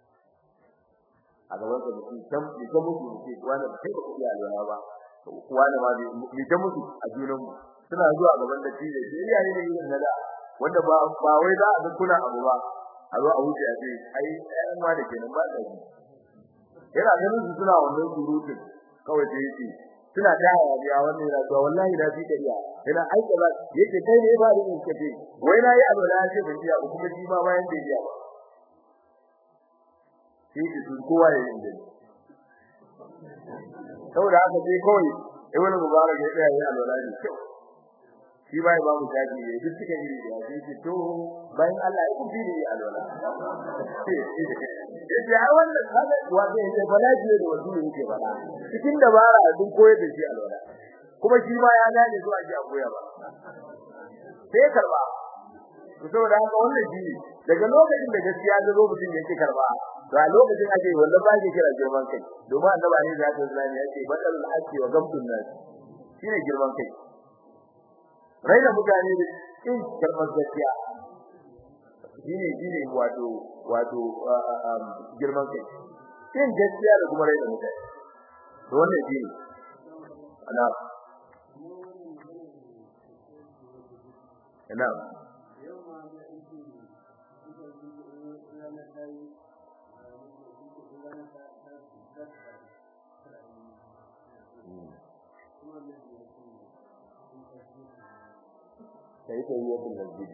S1: a gaban da mutum dan da mutum ke wanda sai ba ku iya alwala ba wanda ma bi ta mutu a junan mu suna zuwa gaban da tije iyaye ne irin nada wanda ba ba wai za a kuna abu ba a zo a wuce a ce ai ɗayan ma da kenan ba da shi yana ganin su suna wannan surutun kawai sai yake suna dawo ya wannan yana to wallahi da fi kariya ina aika ba yake kai ne ba da in kace wai na yi abu da ce ban jiya kuma shi ma bayan bai jiya ba shi ki sun kowa ya yi saboda haka sai kawai ibn mubarak ya tsaya ya alwala ne shi bai ba mu taji ne duk suka yi da shi to bayan Allah ya kufi ne alwala yace ai wannan kaga wato yace balaji da wasu ne yake bala cikin dabara sun koyar da shi alwala kuma shi ma ya gane zuwa ji a koya ba sai karba to saboda haka wannan shi daga lokacin da gaskiya ta zo mutum yake karba ga lokacin ake wanda ba ke kira girman kai domin annabi ne da ta zani yace badalul haqqi wa gamtun nas shine girman kai raina mutane da in karbar gaskiya shine shine wato wato girman kai in gaskiya da kuma raina mutane to wannan shine ana ana sai ta yi wata masjid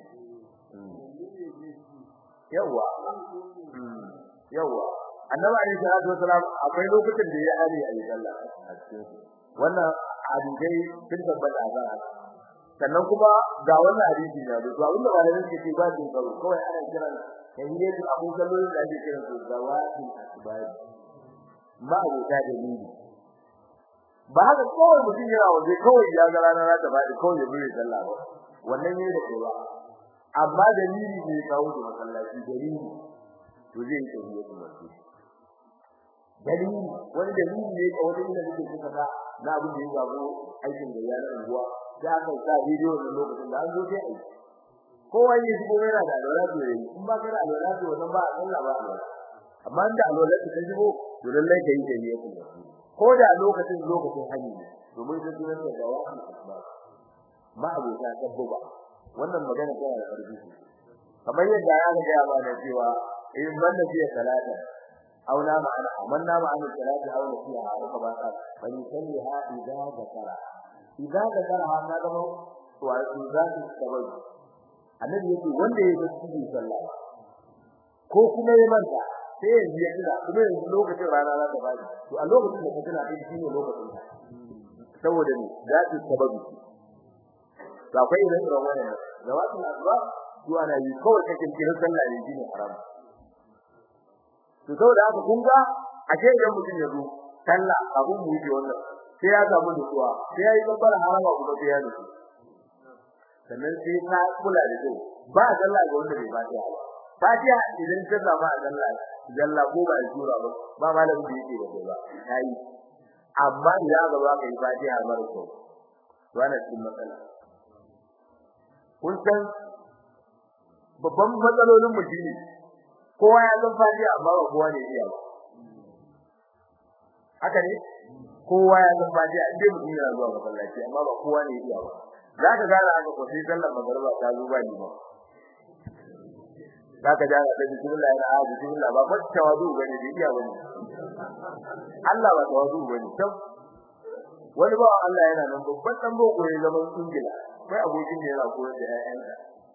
S1: yawa yawa annabi alayhi salatu wasalam akwai lokacin da ya ari ayi sallah a cikin wannan hadisi sun tabbata a zan sannan kuma ga wannan hadisi ne da ba wanda malamin ke ce ba din karo kawai ana kiran yayin da abu sallolin da ake kiran su zawatin asbab ma abuta da ni ba haka kawai mutum yana waje kawai ya ga ranar ta ba kawai ya bi sallah ba wannan ne da kowa amma dalili ne kawo da masallaci dalili to zai yi tafiya da masjid dalili wani dalili ne kawo da inda yake kuka da na abin da ya gabo aikin da ya ran ruwa da aka sa bidiyo da lokacin da an zo sai aiki kowa ne shi gobe yana da alwala to yayi in ba ka da alwala to wannan ba Allah ba amma da alwala ta shigo to lallai kai da ne ku ko da lokacin lokacin hanyar ne domin sai sunan da wa'an asbab ma abota dabba wannan magana tana da karfi kamar yadda ya ga ba da cewa in banda fiye salata aw na ma'ana amanna ma'ana salati aw na fiha haka ba ka bani salli ha idza zakara idza zakara ha na gaba to a idza sabai annabi yake wanda ya ga cikin sallah ko kuma ya manta sai ya yi ila kuma yanzu lokacin rana za ta bani to a lokacin da kana da shi ne lokacin saboda ne zati sababi da akwai irin wannan zawatul asbab zuwa na yi kawai kake kiran sallah ne shine haram to saboda haka kun ga ashe idan mutum ya zo sallah abun mu yi wannan sai ya samu nutsuwa sai ya yi babbar harama kuma sai ya nutsu sannan sai ka kula da shi ba sallah ga wanda bai fatiha ba fatiha idan ka samu a sallah jalla ko ba sura ba ba malamin da yake da ba kai amma idan ga ba ka yi fatiha mara kyau wannan cikin matsala kun san babban matsalolin mu shine kowa ya san fatiha amma ba kowa ne iya ba haka ne kowa ya san fatiha inda mutum yana zuwa masallaci amma ba kowa ne iya ba zaka gane haka ko sai sallar magriba ta zo ba ni ba zaka ga da bismillah ina a bismillah ba fa tawadu bane da iya bane Allah ba tawadu bane tab wani ba Allah yana nan babban dan boko ya zama ingila kai abokin da yana koyar da ƴaƴansa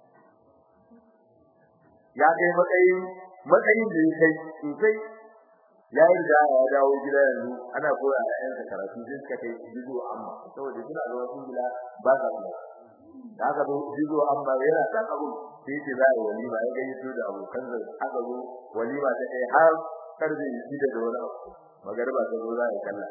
S1: ya kai matsayin matsayin da yake sosai ya yi da ya dawo gida yanzu ana koyar da ƴaƴansa karatu sai suka kai jizo amma saboda suna da wasu gida ba sa kula da aka zo jizo amma yana san abu sai ce za a yi walima ya gani su da abokan da aka zo walima ta kai har karbe shi da wani abu magariba ta zo za a yi kalla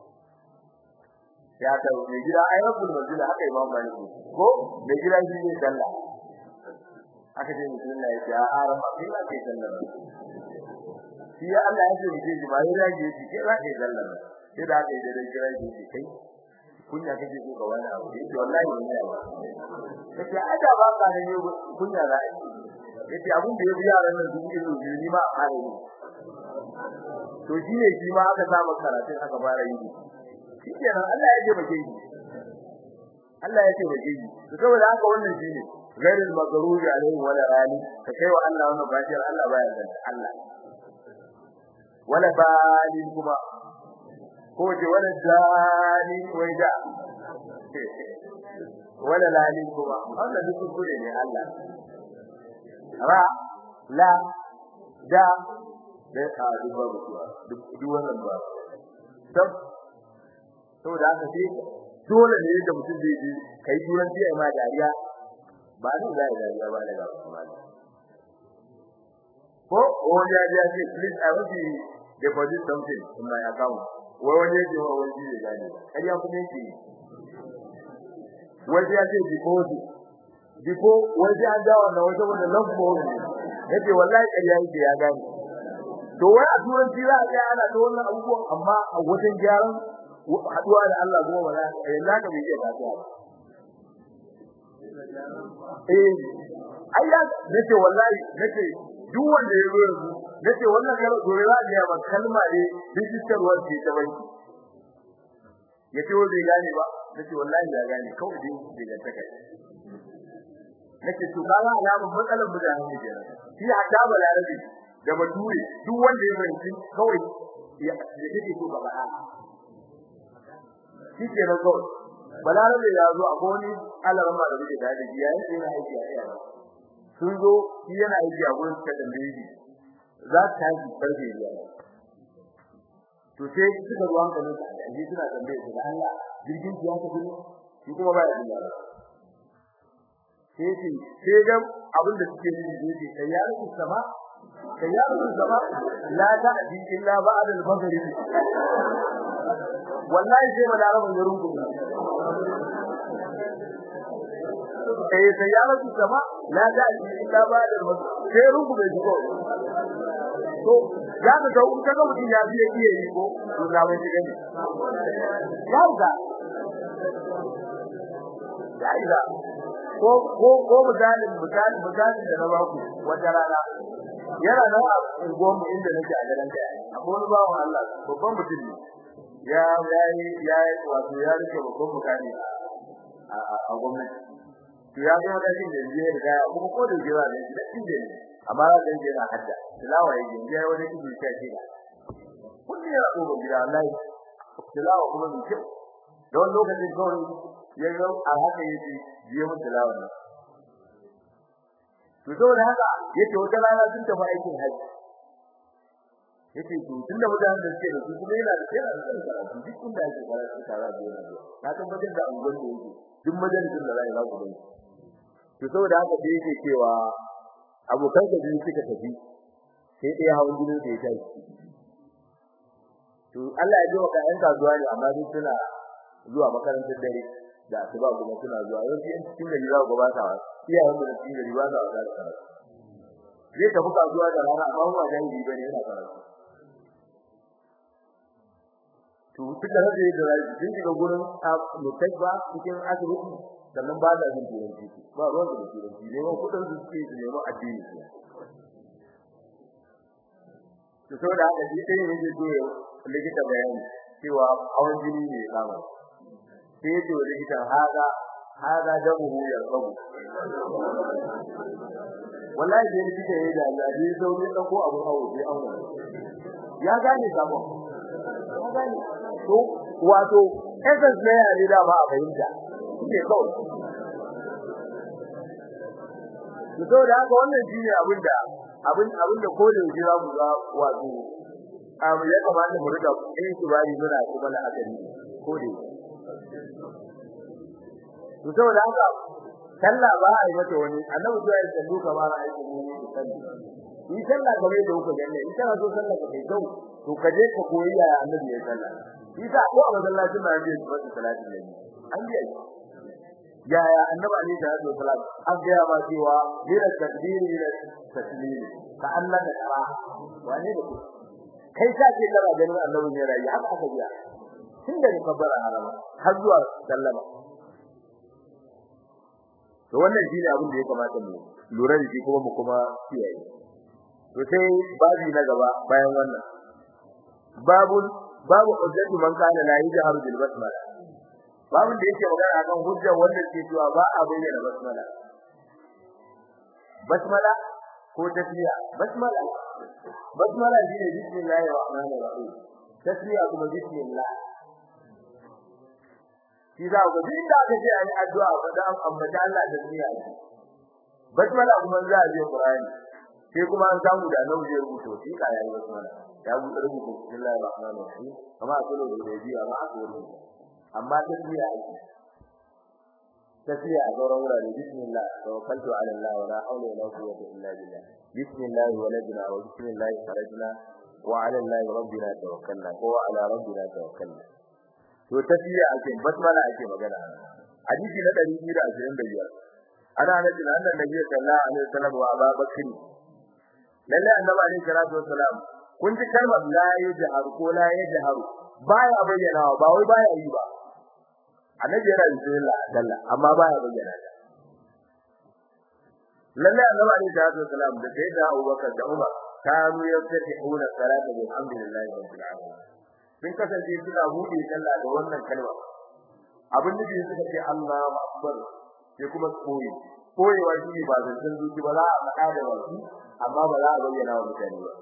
S1: ya ta mai gida ai rabbul masjid haka imam malik ko mai gida shi ne sallah aka ce bismillah ya ce a arama sai ka ce sallah shi ya Allah ya ce ki ji bai rage ki ke rage sallah sai da aka yi da kira ki kai kunya kake so ga wani abu yace wallahi ne ya ba yace ada ba ka ne kunya da yace abun da ya biya ran nan duk irin ni ma a ne to shi ne shi ma aka samu karatun aka fara yi shikenan Allah ya jeba ke Allah ya jeba ke to saboda haka wannan shine ghairul maghrubi alaihi wala rali ka kai wa Allah wannan bashir Allah baya da Allah wala balin kuma ko ce wala dani wai da wala lali kuma wannan duk kure ne Allah ra la da da ka duba duk duk wannan ba tab to da haka sai dole ne da mutum zai ji kai turanci ai ma dariya ba ni da dariya ba daga kuma ko wani ya ji ce please I want to deposit something in my account wai wani ji wa wani ji gani kariya kuma yake wani ya ce deposit diko wani an da wannan wata wanda lambo ne yake wallahi kariya yake ya gani to wai a turanci za a ga ana da wannan abubuwan amma a wajen gyaran haduwa da Allah kuma wala eh naka bai iya tafiya ba eh ayya nace wallahi nace duk wanda ya zo yanzu nace wannan karo dole za a ba kalma ne digital word ce ta banki yace wanda ya gane ba nace wallahi ya gane kawai dai bai ga take nace to kaga alamun matsalar mutane ne kenan shi hada balarabi da bature duk wanda ya zanci kawai ya take so ba ba shi ke nan kawai balarabe ya zo a goni alarma da muke da shi yayin da yana aiki a yaya sun zo shi yana aiki a gurin ta dambe za ta yi karfe ya to sai suka ruwan kan ta shi suna dambe da Allah jirgin ya ta gudu shi kuma ba ya dinga sai shi sai ga abin da suke yi da shi tayyaratu sama tayyaratu sama la ta'ti illa ba'da al-maghrib wallahi sai madarabin garin ku eh tayyaratu sama la ta'ti illa ba'da al-maghrib sai ruku bai ko to ya ga da un kaga mutum ya biye biye yi ko to za mu ji gani ya ga ya ga ko ko ko misalin misalin misalin da na baku wata rana yana nan a unguwarmu inda nake a garin kai akwai wani bawan Allah babban mutum ne ya yayi yayi wato ya rike babban mukami a a gwamnati to ya ga da shi da ya riga kuma ko da jira ne da inda ne amma da yake yana hadda tilawa yake ya wani kiji sai shi kullu ya ko gida wallahi tilawa kuma ne ce don lokacin kawai ya ga a haka yake biye mu tilawa ne to saboda haka yace wata rana sun tafi aikin haji yace to tunda mutanen da suke da su kuma yana da yana da karatu duk inda yake karatu tare da yana na tabbatar da angon da yake duk majalisin da zai lawo da to saboda haka da yake cewa abokan da suka tafi sai dai hawan gidan da ya tafi to Allah ya ji wa kayan kasuwa ne amma duk suna zuwa makarantar dare da asuba kuma suna zuwa yau cikin gari za ku gabata iyayen da cikin gari ba za su da karatu zai tafi kasuwa da rana amma ba da yi bane yana karatu to suka rage da sun shiga gurin mutai ba cikin asibiti sannan ba da jin turanci ba ruwan da turanci ne ko kudin su suke su nemo addini to saboda haka shi sai ne zai zo likita bayani cewa hawan jini ne kama sai to likitan haga haga da buhu ya rabu wallahi da likita yayi da Allah zai zo ne dauko abu hawo sai auna ya gane sabo ya gane to wato essence ne ya rida ba a fahimta ke kawai to da haka wannan shine abinda abin abinda ko da yake za mu ga wato abu ya kamata mu rika yin tubari muna kuma na akari ko da to saboda haka sallah ba a yi mata wani annabi ya yi sallu kamar aiki ne da sallah in sallah game da kuka ganne in kana so sallah ka kai dau to ka je ka koyi ya annabi ya sallah isa ko a masallacin da yake ba salatin ne an yi ya ya annabi ne da hado salat an ga ba cewa lila takbir lila taslim ka Allah da kara wani da kai ka ce kana ganin annabi ne rayi haka aka biya tun da kabbara harama har zuwa sallama to wannan shine abin da ya kamata mu lura da shi kuma mu kuma kiyaye to sai babu na gaba bayan wannan babu babu hujjatu man kana la yajharu bil basmala babu da yake magana akan hujja wanda ke cewa ba a bayyana basmala basmala ko tafiya basmala basmala shine bismillahir rahmanir rahim tasmiya kuma bismillah shi za ku ji da aka ce ayi addu'a fa da ambata Allah da tasmiya ce basmala kuma za a je Qur'ani sai kuma an samu da nauje rubuto shi ka yayi basmala ya buɗe rubutu bismillahir rahmanir rahim kama a kullu da biya ma aka rubuta amma tasmiya ce tasmiya a sauran wurare bismillah tawakkaltu ala Allah wa la hawla wa la quwwata illa billah bismillah walajna wa bismillah kharajna wa ala Allah rabbina tawakkalna ko ala rabbina tawakkalna to tasmiya ake basmala ake magana hadisi na ɗari biyu da ashirin da biyar ana nabi annabi sallallahu alaihi wasallam wa Abu Bakr lalle annabi alaihi salatu wasallam kun ji kalmar la yajhar ko la yajhar baya bayyana ba wai baya yi ba annabi yana bismillah dalla amma baya bayyana ta lalle annabi alaihi salatu wasallam da sai da Abu Bakar da Umar kanu yaftihuna salata bihamdillahi rabbil alamin sun kasance suna buɗe sallah da wannan kalma abin da suka ce Allahu akbar sai kuma koyi koyewa shi ba zancen zuci ba za a faɗa da wani amma ba za a bayyana wa mutane ba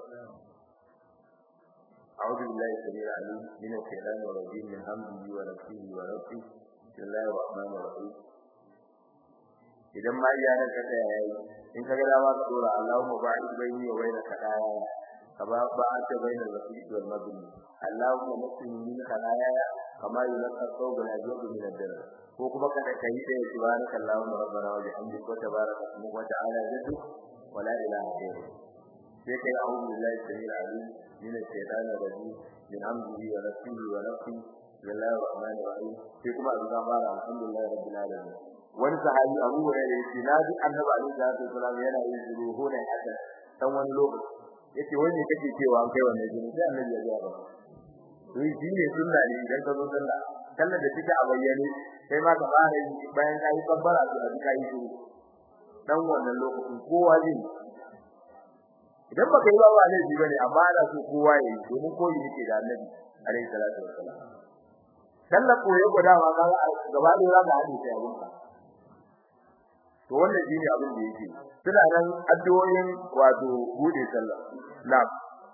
S1: أعوذ بالله السميع العليم من الشيطان الرجيم من همزه ونفسه ونفسه بسم الله الرحمن الرحيم idan ma iyalan ka ta yayi in ka ga dama ka dora Allahumma ba'id baini wa baina khataaya kama ba'at baina al-rafiq wal maghrib Allahumma nasini min khataaya kama yunqqa thawb al-abyad min ad-darar ko kuma kada kai da subhanaka Allahumma rabbana wa bihamdika wa tabaraka ismuka wa ta'ala jadduk wa la ilaha illa sai kai a'udhu billahi samil alim min ash-shaytanir rajim min hamdihi wa nafsihi wa nafsihi bismillahir rahmanir rahim sai kuma azza bara alhamdulillahi rabbil alamin wani sahabi Abu Hurairah yace naji Annabi alaihi salatu wasallam yana yin zuruhu ne haka dan wani lokaci yace wani kake cewa an kai wannan jini sai Annabi ya ga ba to shi ne sunna ne idan ka zo sallah sallar da take a bayyane sai ma ka fara yi bayan kai kabbara to a kai shi dan wannan lokacin kowa zai idan baka yi ba ba ne ji bane amma ana so kowa ya yi domin koyi yake da Annabi alaihi salatu wasallam sallar koyi godawa ga gaba da za ka haɗe sai abunka to wannan shine abin da yake suna nan addu'o'in wato bude sallah na'am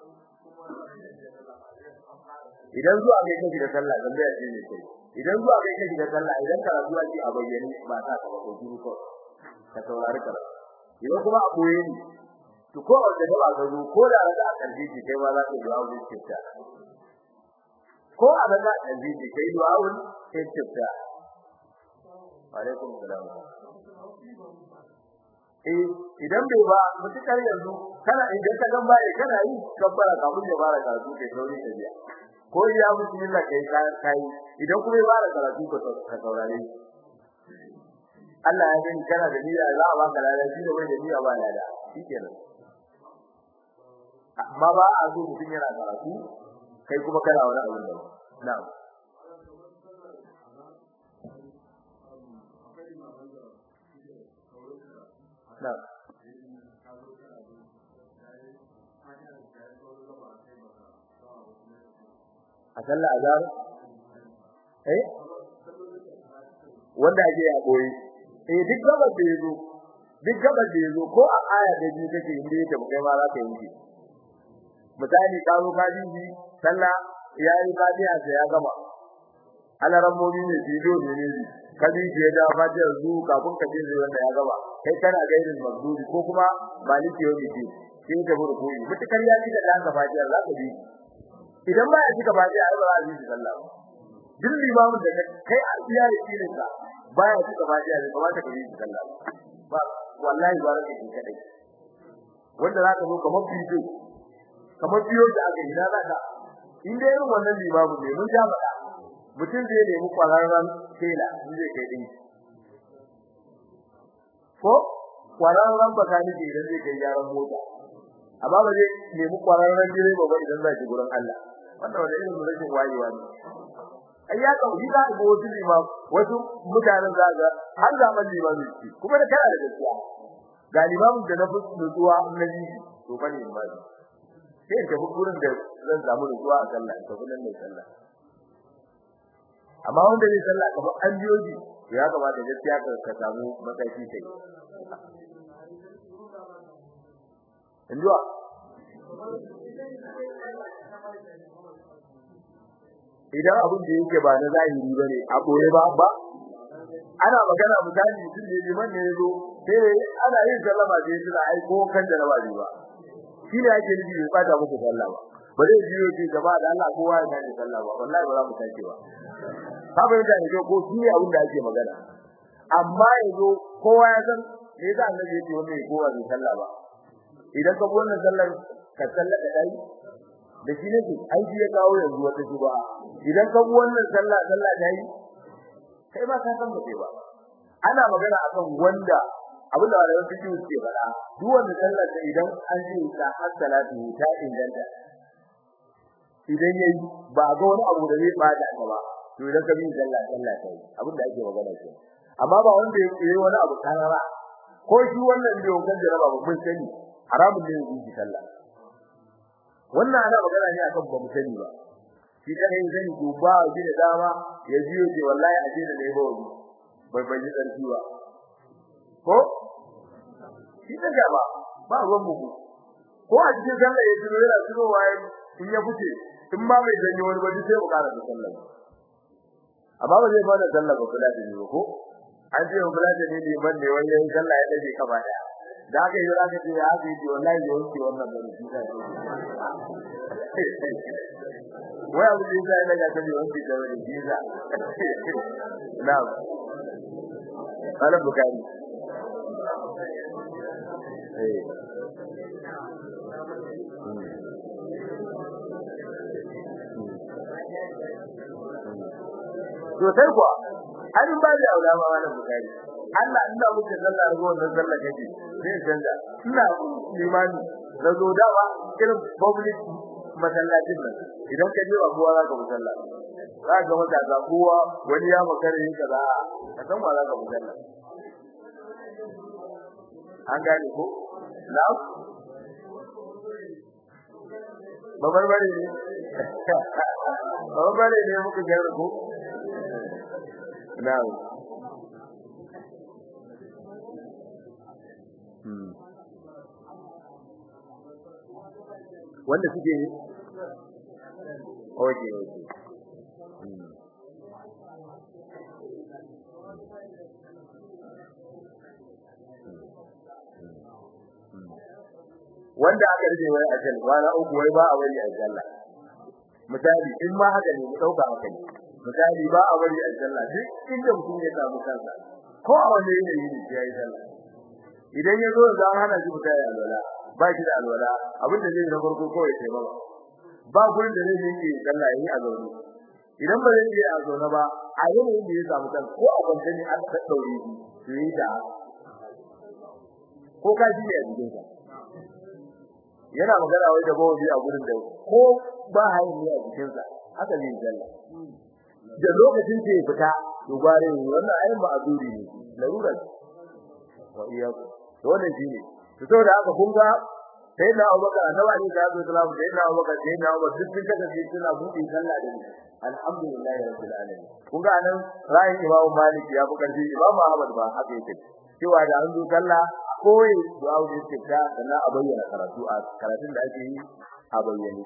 S1: idan zuwa kai kashi da sallah dan da yake ne kai idan zuwa kai kashi da sallah idan karatu ake a bayyane ba ta ka ko juru ko ka saurari karatu idan kuma a koyi ne to ko wanda da ba zo ko da raka a karfi ki kai ma za ka du'a wurin kitta ko a raka a karfi ki kai du'a wurin kitta alaikum salam eh idan bai ba mutukar yanzu kana idan ka gan bai kana yi kabbara kafin ya fara karatu kai sauri ka biya ko ya bismillah kai kai idan kuma ya fara karatu ka saurare Allah ya gani kana da niyya za a baka lada shi da bai da niyya ba lada shikenan amma ba a zo mutum yana karatu kai kuma kana wani abin da na'am na'am a sallah azhar eh wanda ake a boye eh duk gabar da yazo duk gabar da yazo ko a aya da ji take inda yake kai ma za ka yi misali ka zo ka ji sallah yayi fatiha sai ya gama alaran mobi ne bidiyo ne ne kaji je da fatiha zu kafin ka je wanda ya gaba kai kana gairin mazdubi ko kuma maliki yau ne sai ka buru koyi mutakar ya ji da dan ka fatiha za ka bi idan ba ya ji ka fatiha ai ba za a ji sallah duk limamin da kai a iya yake ka baya ji ka fatiha ne kamar ka bi sallah ba wallahi ba rake ki kadai wanda za ka zo kamar bidiyo kamar biyo da aka yi da zaka in dai irin wannan limamin ne mun ja faɗa mutum zai nemi kwararren tela zai kai din ko kwararren bakanike idan zai kai yaran mota amma ba zai nemi kwararren direba ba idan zai gurin Allah wannan wanda irin rashin wayewa ne ayya ka yi da go wasu limam wasu mutanen zaga har zaman limamin shi kuma da kana da gaskiya ga limamin da na fi nutsuwa annabi to bane imani sai ka gurin da zan samu nutsuwa a sallah to kullun ne sallah amma wanda zai sallah kamar an biyo ji ya kamata gaskiya ka samu mataki kai injuwa idan abin da yake ba na zahiri bane a boye ba ba ana magana misali mutum ne liman ne yazo sai ana yin sallama sai suna ai ko kan da rawa ba shi ne yake nufi ba ta muku sallah ba ba zai biyo ce gaba da Allah kowa ya tashi sallah ba wallahi ba za mu tashi ba saboda da ne ko shi abin da ake magana amma yazo kowa ya san me yasa annabi yake wannan kowa zai sallah ba idan ka wannan sallar ka sallaka dai da shi ne ai ya kawo yanzu wata shi ba idan ka wannan sallah sallah dai kai ba ka san ba ba ana magana akan wanda abin da wanda suke ce fada duk wanda sallar da idan an ji ta as-salatu ta inganta idan yayi ba ga wani abu da zai bada ka ba to idan ka bi sallah sallah kai abin da ake magana ke amma ba wanda yake wani abu karara ko shi wannan da yau kan jaraba ba mun sani haramun ne yin sallah wannan ana magana ne akan ba mu sani ba shi da yin sani ko ba ji da dama ya jiyo ce wallahi a ce da ne ba wani bai bai tsarki ba ko shi da gaba ba ruwan mu ko a cikin sallah ya jiro yana jiro waye in ya fice in ma mai janyo wani baji sai mu ƙara da sallah amma ba zai fara sallah ba kula da ni ko an ce kula da ni ne ban ne wani yayin sallah ya dace ka ba da da aka yi zaka ce ya ji wallahi ya wuce wannan bane shi da wai abu da yasa ina ga ta ne wani da wani shi da na'am ala bukari eh to sai kuwa an ba da aula ma wannan bukari Allah ina muke sallah ga wannan sallah kace sai canza ina limani nazo dawa irin public masallacin nan idan ka je abuwa za ka musalla za ka mata ga kowa wani ya makare yin kaza ka san wa za ka musalla an gane ko na babar bare ne babar bare ne muka ga ko na wanda suke ne oke oke wanda aka rike wai a kan wala uku wai ba a wani aljanna misali in ma haka ne mu dauka haka ne misali ba a wani aljanna duk inda mutum ya samu kansa ko a wani yanayi ne ya yi sallah idan ya zo zan hana shi fita ya alwala ba shi da alwala abinda zai na farko kawai sai ba ba gurin da zai yi sallah yayi a zaune idan ba zai yi a zaune ba a yanayin da ya samu kan ko a kwance ne aka daure shi to yi da ko ka ji ne a cikin sa yana magana wai da bawo a gurin da ko ba hayin ne a cikin sa haka ne sallah da lokacin da ya fita to bare wannan ayin ba azuri ne larura wa iyyaku to wannan shine to saboda haka kun ga sai da Abubakar annabi ne da Abdullah sai da Abubakar sai da Abubakar duk sun kaga sai suna buɗe sallah da ni alhamdulillah rabbil alamin kun ga anan ra'ayin Imam Malik ya fi karfi Imam Ahmad ba haka yake cewa da an zo sallah koyi du'a da yake da sannan a bayyana karatu a karatun da ake yi a bayyane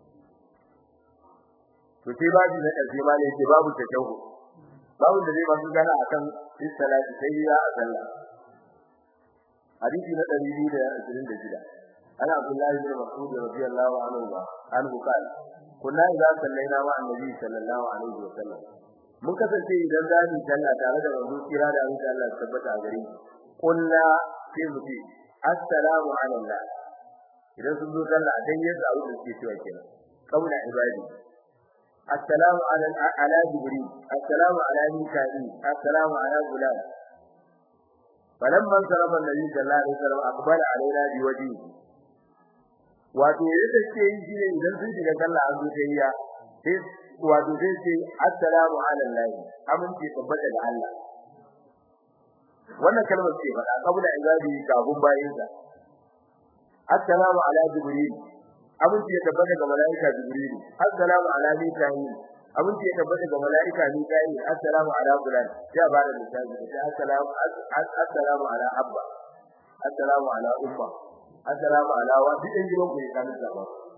S1: to sai babu na karshe ma ne ce babu tashawu babu da zai ba su gana akan salati sai ya a sallah hadisi na ɗari biyu da ashirin da shida ana Abdullahi bin Mas'ud radiyallahu anhu anhu qala kunna idza sallaina ma annabi sallallahu alaihi wa sallam mun kasance idan zamu sallah tare da manzo kira da Allah Allah tabbata a gare kunna sai mu ce assalamu alaikum idan sun zo sallah dan yadda abu da suke cewa kenan kauna ibadi assalamu ala ala jibril assalamu ala mika'il assalamu ala gulam falamman sarrafa nabi sallallahu alaihi wasallam aqbala alaina bi wajhi wato yadda ke yi shine idan sun shiga sallah an zo sai ya sai wato sai ce assalamu ala allah amince tabbata da Allah wannan kalmar ce fada kabula izabi kafin bayin sa assalamu ala jibril amince tabbata ga malaika jibril assalamu ala mika'il abin da ya tabbata ga malaika ni kai assalamu ala fulan ya bada misali da assalamu assalamu ala abba assalamu ala umma assalamu ala wa bi dan gidan ku kan da ba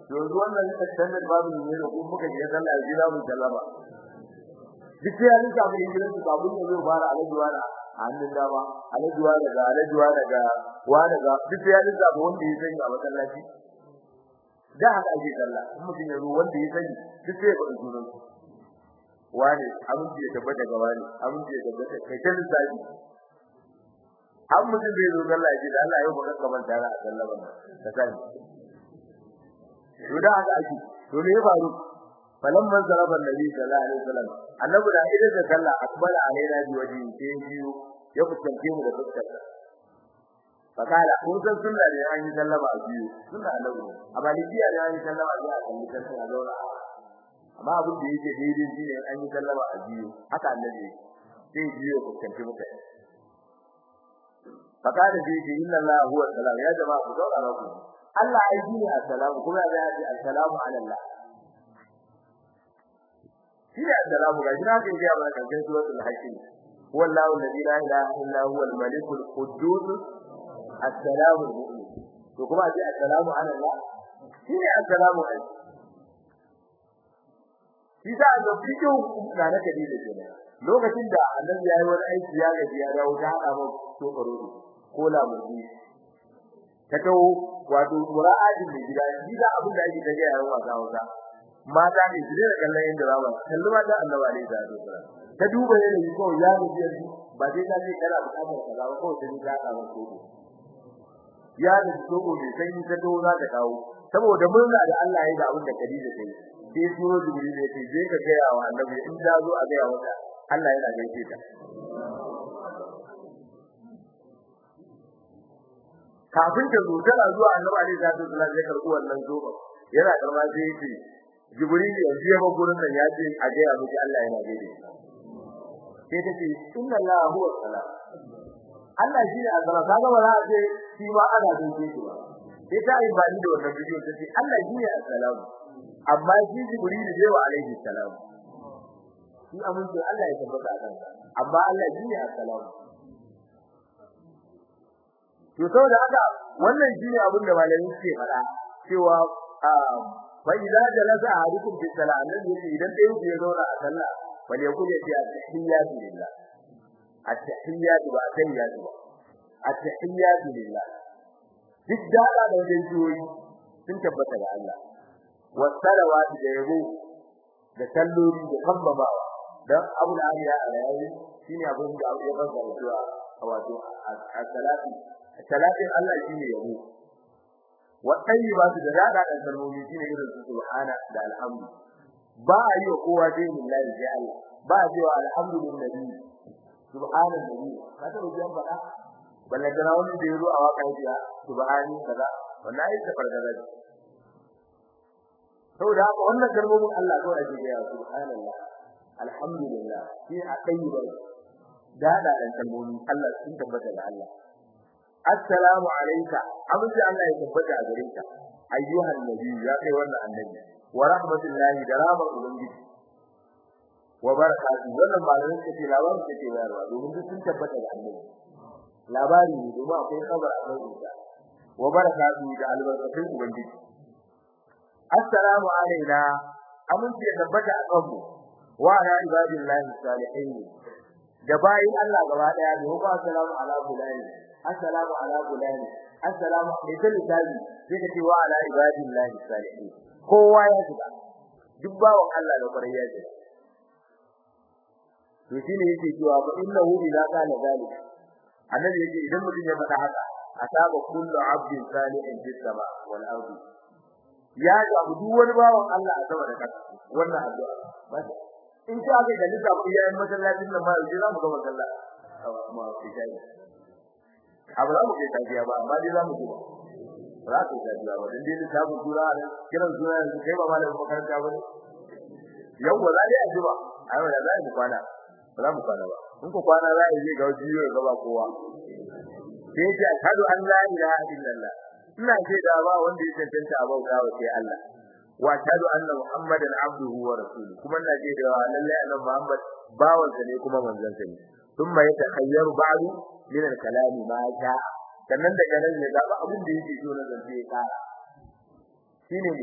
S1: yanzu wannan standard babu ne da kuma muka je sallah a gida mu sallama duk ya rinka mu ingilan su babu ne zai fara alajuwa da hannun dama alajuwa daga alajuwa daga wa daga duk ya rinka mu wanda ya sani a masallaci da haka ake sallah in mutum ya zo wanda ya sani duk sai ya faɗi sunan wani abin da ya tabbata ga wani abin da ya tabbata kai ta lissafi an mutum zai zo sallah ya ce da Allah ya baka kaman tare a sallah wannan ka sani to da haka ake to me ya faru falamman zaraban nabi sallallahu alaihi wasallam annabi da idan da sallah akbala alaina bi wajhi sai biyu ya fuskance mu da fuskar fakala kun san sunna ne an yi sallama a biyu sunna annabi a malikiya ne an yi sallama a kan littafin a zauna amma abin da yake daidai shine an yi sallama a biyu haka annabi sai biyu ya fuskance mu kai fakala bi inna Allah huwa salam ya jama'a ku zauna ku Allah ai shine assalamu kuma ya ce assalamu ala Allah shine assalamu ga jira kai ga ba kan suratul hakim wallahu alladhi la ilaha illa huwa al-malikul quddus assalamu alaikum to kuma ce assalamu ala Allah shine assalamu alaikum shi da ga fikin da nake da kenan lokacin da annabi yayi wani aiki ya gaji ya dawo ta hada mu to karo ko lamuji ta tawo wato qur'anin da gida shi da abin da yake tage yayin wasa wasa mata ne su da kallon inda baba kallu ma da annabi alaihi salatu wasallam ta duba yanayi ko ya gaji yanzu ba dai ta ce kana bukatar kaza ba ko sai ta ka ko ya da dogo ne sai ta to za ta kawo saboda murna da Allah ya yi da abin da Khadija ta yi sai suro jibril ya ce je ka ga yawa annabi in da zo a ga yawa Allah yana gaishe ta kafin ta zo tana zuwa annabi alaihi salatu wasallam ya karbu wannan zoba yana karba sai yace jibril ya je ba gurin nan ya ce a ga yawa Allah yana gaishe sai ta ce inna Allah huwa salam Allah shi ne azaba kaga ba za a ce shi ma ana gaishe shi ba sai ta yi bani da wannan bidiyo ta ce Allah shi ne assalamu amma shi jibril ne wa alaihi salam shi amince Allah ya tabbata a kansa amma Allah shi ne assalamu to saboda haka wannan shine abin da malamin suke fada cewa fa idza jalasa ahadukum fi salat annabi yace idan dai yake zauna a sallah wal yakul yace at-tahiyyatu lillah at-tahiyyatu ba at-tahiyyatu ba at-tahiyyatu lillah duk da da wajen jiyoyi sun tabbata ga Allah was salawatu da yabo da salloli da kammamawa dan Abu al-Aliya al-Rawi shine abin da ya fara zuwa wato as-salatu salatin Allah shine yabo wadai ba su da dada da kalmomi shine irin su subhana da alhamdu ba a yi kowa dai lillahi sai Allah ba a yi alhamdulillahi subhanallahi kada mu jan fada balle da wani da yazo a waka ya subhani kaza wallahi ta fargara saboda haka wannan kalmomin Allah kawai ake ga subhanallah alhamdulillah shi a tayyiba dada da kalmomi Allah sun tabbata da Allah assalamu alayka abinda Allah ya tabbata a gare ka ayyuhan nabi ya kai wannan annabi wa rahmatullahi da rahmar ubangiji wa barakatuhu wannan malamin ce labarin ce bayarwa domin duk sun tabbata da annabi labari ne domin akwai kabar a kan sa wa barakatuhu da albarkatun ubangiji assalamu alayna abinda ya tabbata a kanmu wa ala ibadillahi salihin da bayin Allah gaba daya da wa assalamu ala fulani assalamu ala fulani assalamu alaikum tabi sai ka ce wa ala ibadillahi salihin kowa ya shiga duk bawon Allah da ƙwarya ce to shine yake cewa fa innahu idza qala zalika annabi yake idan mutum ya faɗa haka asaba kullu abdin salihin fis sama wal ardi ya ga duk wani bawon Allah a sama da ƙasa wannan addu'a ba in ka ga dalika ku yayin masallacin nan ma yanzu za mu ga masallaci amma sai kai abu da muke tafiya ba amma dai za mu duba za ku tafiya ba dan dai ta gura kiran suna yanzu kai ba malamin makaranta ba ne yau ba za dai a duba ai ba za mu kwana ba za mu kwana ba in ku kwana za a je ga jiyo ga ba kowa sai ya ashhadu an la ilaha illallah ina ce da ba wanda ya tantance abauta wa sai Allah wa ashhadu anna muhammadan abduhu wa rasuluhu kuma ina ce da lalle annabi muhammad bawansa ne kuma manzon sa ne thumma yatakhayyaru ba'du min al-kalami ma sha'a sannan daga nan ya zaba abin da yake so na zance ya kara shine ne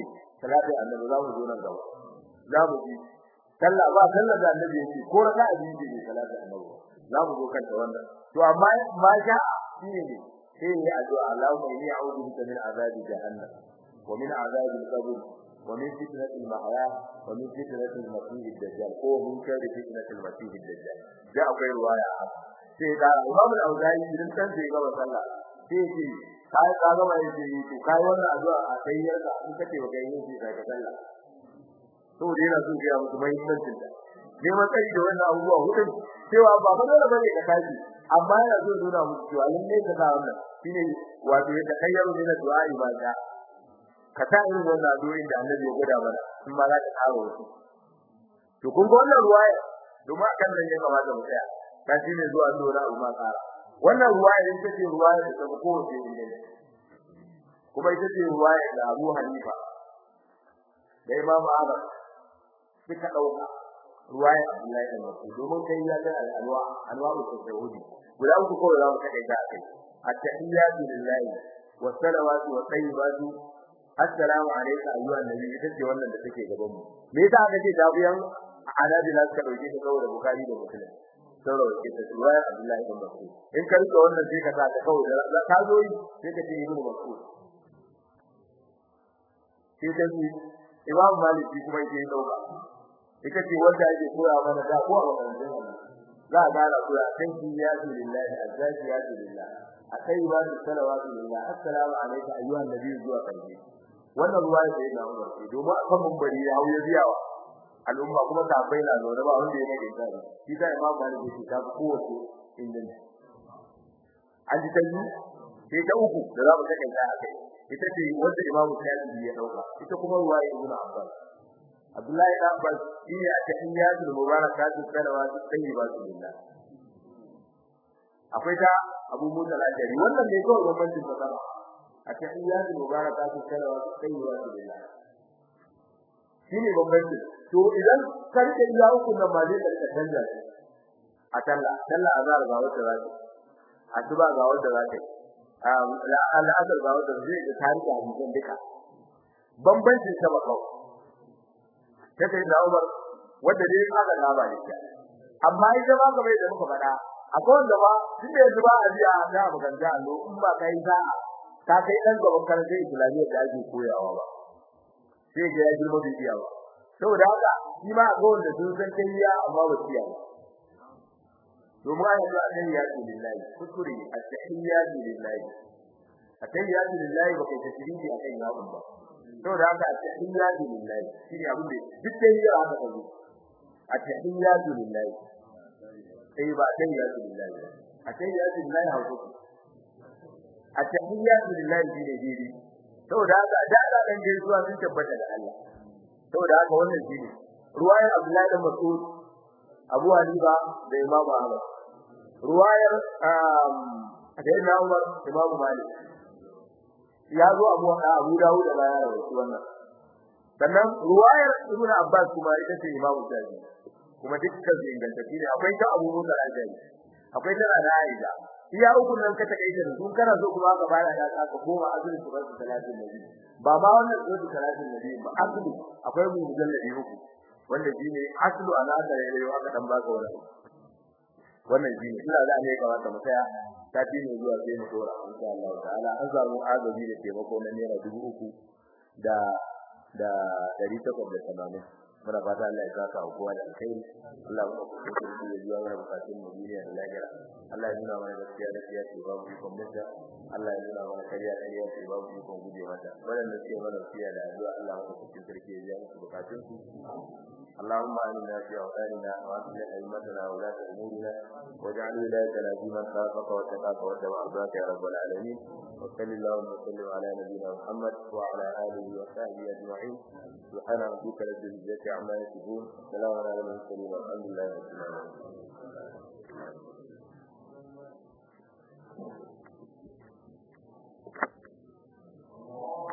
S1: salatu annabi za mu zo nan gaba za mu ji sallah ba sallah da annabi yake ko raka a biyu ne salatu annabi za mu zo kanta wannan to amma ma sha shi ne sai ne addu'a Allahumma inni a'udhu bika min azabi jahannam wa min azabi al-qabr wa min fitnati al-mahya wa min fitnati al-masih ad-dajjal ko min sharri fitnati al-masih ad-dajjal da akwai ruwaya sai da Imam al-Auza'i idan kan sai ga sallah sai ce kai ka ga mai ce to kai wannan addu'a a sayyar ka in kace ba kai yin shi kai sallah to dai na zuwa ya mutu muhimmancin ta ne matsayi da wannan abubuwa hudun cewa ba ba dole bane ka tashi amma yana zo nuna muku cewa lalle ka da wannan shine wato ya takayyaru ne da du'a ibada ka ta irin wannan addu'o'in da Annabi ya gwada mana in ma za ka karo su to kun ga wannan ruwaya domin akan nan ya kamata mu tsaya ta shine zuwa dora umma tsara wannan ruwaya din take ruwaya da ta ko ce ne kuma ita ce ruwaya da Abu Hanifa da Imam Ahmad suka dauka ruwaya Abdullahi ibn Mas'ud domin kai ya ga al-anwa anwa'u tawhid guda uku ko za mu kai ta kai at-tahiyyatu lillahi wa salawatu wa tayyibatu assalamu alayka ayyuhan nabi ita ce wannan da take gaban mu me yasa aka ce da buyan adabi la suka dauke ta saboda Bukhari da Muslim saboda ke ta ruwaya Abdullahi ibn Mas'ud in ka rike wannan sai ka sa ta kawai da ka zo yi sai ka ce ibn Mas'ud sai ka ji Imam Malik kuma yake dauka ita ce wanda yake koya mana da ko a wannan za a gana koya kan ya lillahi azzaji ya lillahi akai ba da salawatu lillahi assalamu alayka ayyuhan nabi zuwa kanji wannan ruwaya da yana Umar ce domin akan munbari ya hawo biyawa al'umma kuma ta bayyana zo da ba wanda ya nake tsari shi da Imam Malik yake ta kowace injin an ji tayi sai ta uku da za mu take ta akai ita ce wanda Imam Shafi'i ya dauka ita kuma ruwaya Ibn Abbas Abdullahi ibn Abbas shi ne a cikin yasul mubarakatu salawatu tayyibatu lillah akwai ta Abu Musa al-Ashari wannan ne kawai bambancin fasara a cikin yasul mubarakatu salawatu tayyibatu lillah shi ne bambancin to idan karke iya uku nan ma zai karka canja shi a talla talla azar ga wata zaki asuba ga wata zaki al-asr ga wata zai da tarihi a cikin duka bambancin ta ba kawai take da Umar wanda dai aka gaba ne amma idan ba kamar da muka faɗa akwai wanda ba tunda yanzu ba a biya da maganda allo in ba kai za ka kai dan gaban karatu islamiyya da ake koyawa ba sai ga ya girma bibiya ba saboda haka shi ma ga wanda sun san kayya amma ba su yi domin ayi da tahiyyatu lillahi kuskure at-tahiyyatu lillahi at-tahiyyatu lillahi ba kai tasbihi akan yawon ba saboda haka at-tahiyyatu lillahi shine abin da duk tahiyya haka take at-tahiyyatu lillahi sai ba tahiyyatu lillahi at-tahiyyatu lillahi hauko at-tahiyyatu lillahi shine dai saboda haka da da dan gaisuwa sun tabbata da Allah saboda haka wannan shine ruwayar Abdullahi ibn Mas'ud Abu Hanifa da Imam Ahmad ruwayar um Sayyidina Umar Imam Malik ya zo Abu Abu Dawud da ya rawaito wannan sannan ruwayar Ibn Abbas kuma ita ce Imam Shafi'i kuma dukkan su ingantacce ne akwai ta Abu Musa al-Ashari akwai ta Aisha iya uku nan ka take da sun kana so kuma ka fara da ka koma azumi su bar salatin nabi ba ma wannan su salatin nabi ba asali akwai mu mujalladi uku wanda shine aslu ana da yayi aka dan baka wannan wannan shine ina da ne ka wata mutaya ta dine zuwa sai mu dora insha Allah ta'ala an samu agabi da taimako na naira dubu uku da da dari takwas da tamanin muna fata Allah ya saka kowa da alkhairi Allah ya kuma da zuwa ga bukatun mu duniya da lahira Allah ya nuna mana gaskiya da gaskiya ce babu ikon mutta Allah ya nuna mana kariya da kariya ce babu ikon guje mata wannan da ke mana fiya da addu'a Allah ya kuma sarki ya yi musu bukatun su اللهم آمنا في أوطاننا وأصلح أئمتنا وولاة أمورنا واجعل ولايتنا في من خافك واتقاك واتبع رضاك يا رب العالمين وصل اللهم وسلم على نبينا محمد وعلى آله وصحبه أجمعين سبحان ربك رب العزة عما يصفون سلام على المرسلين والحمد لله رب العالمين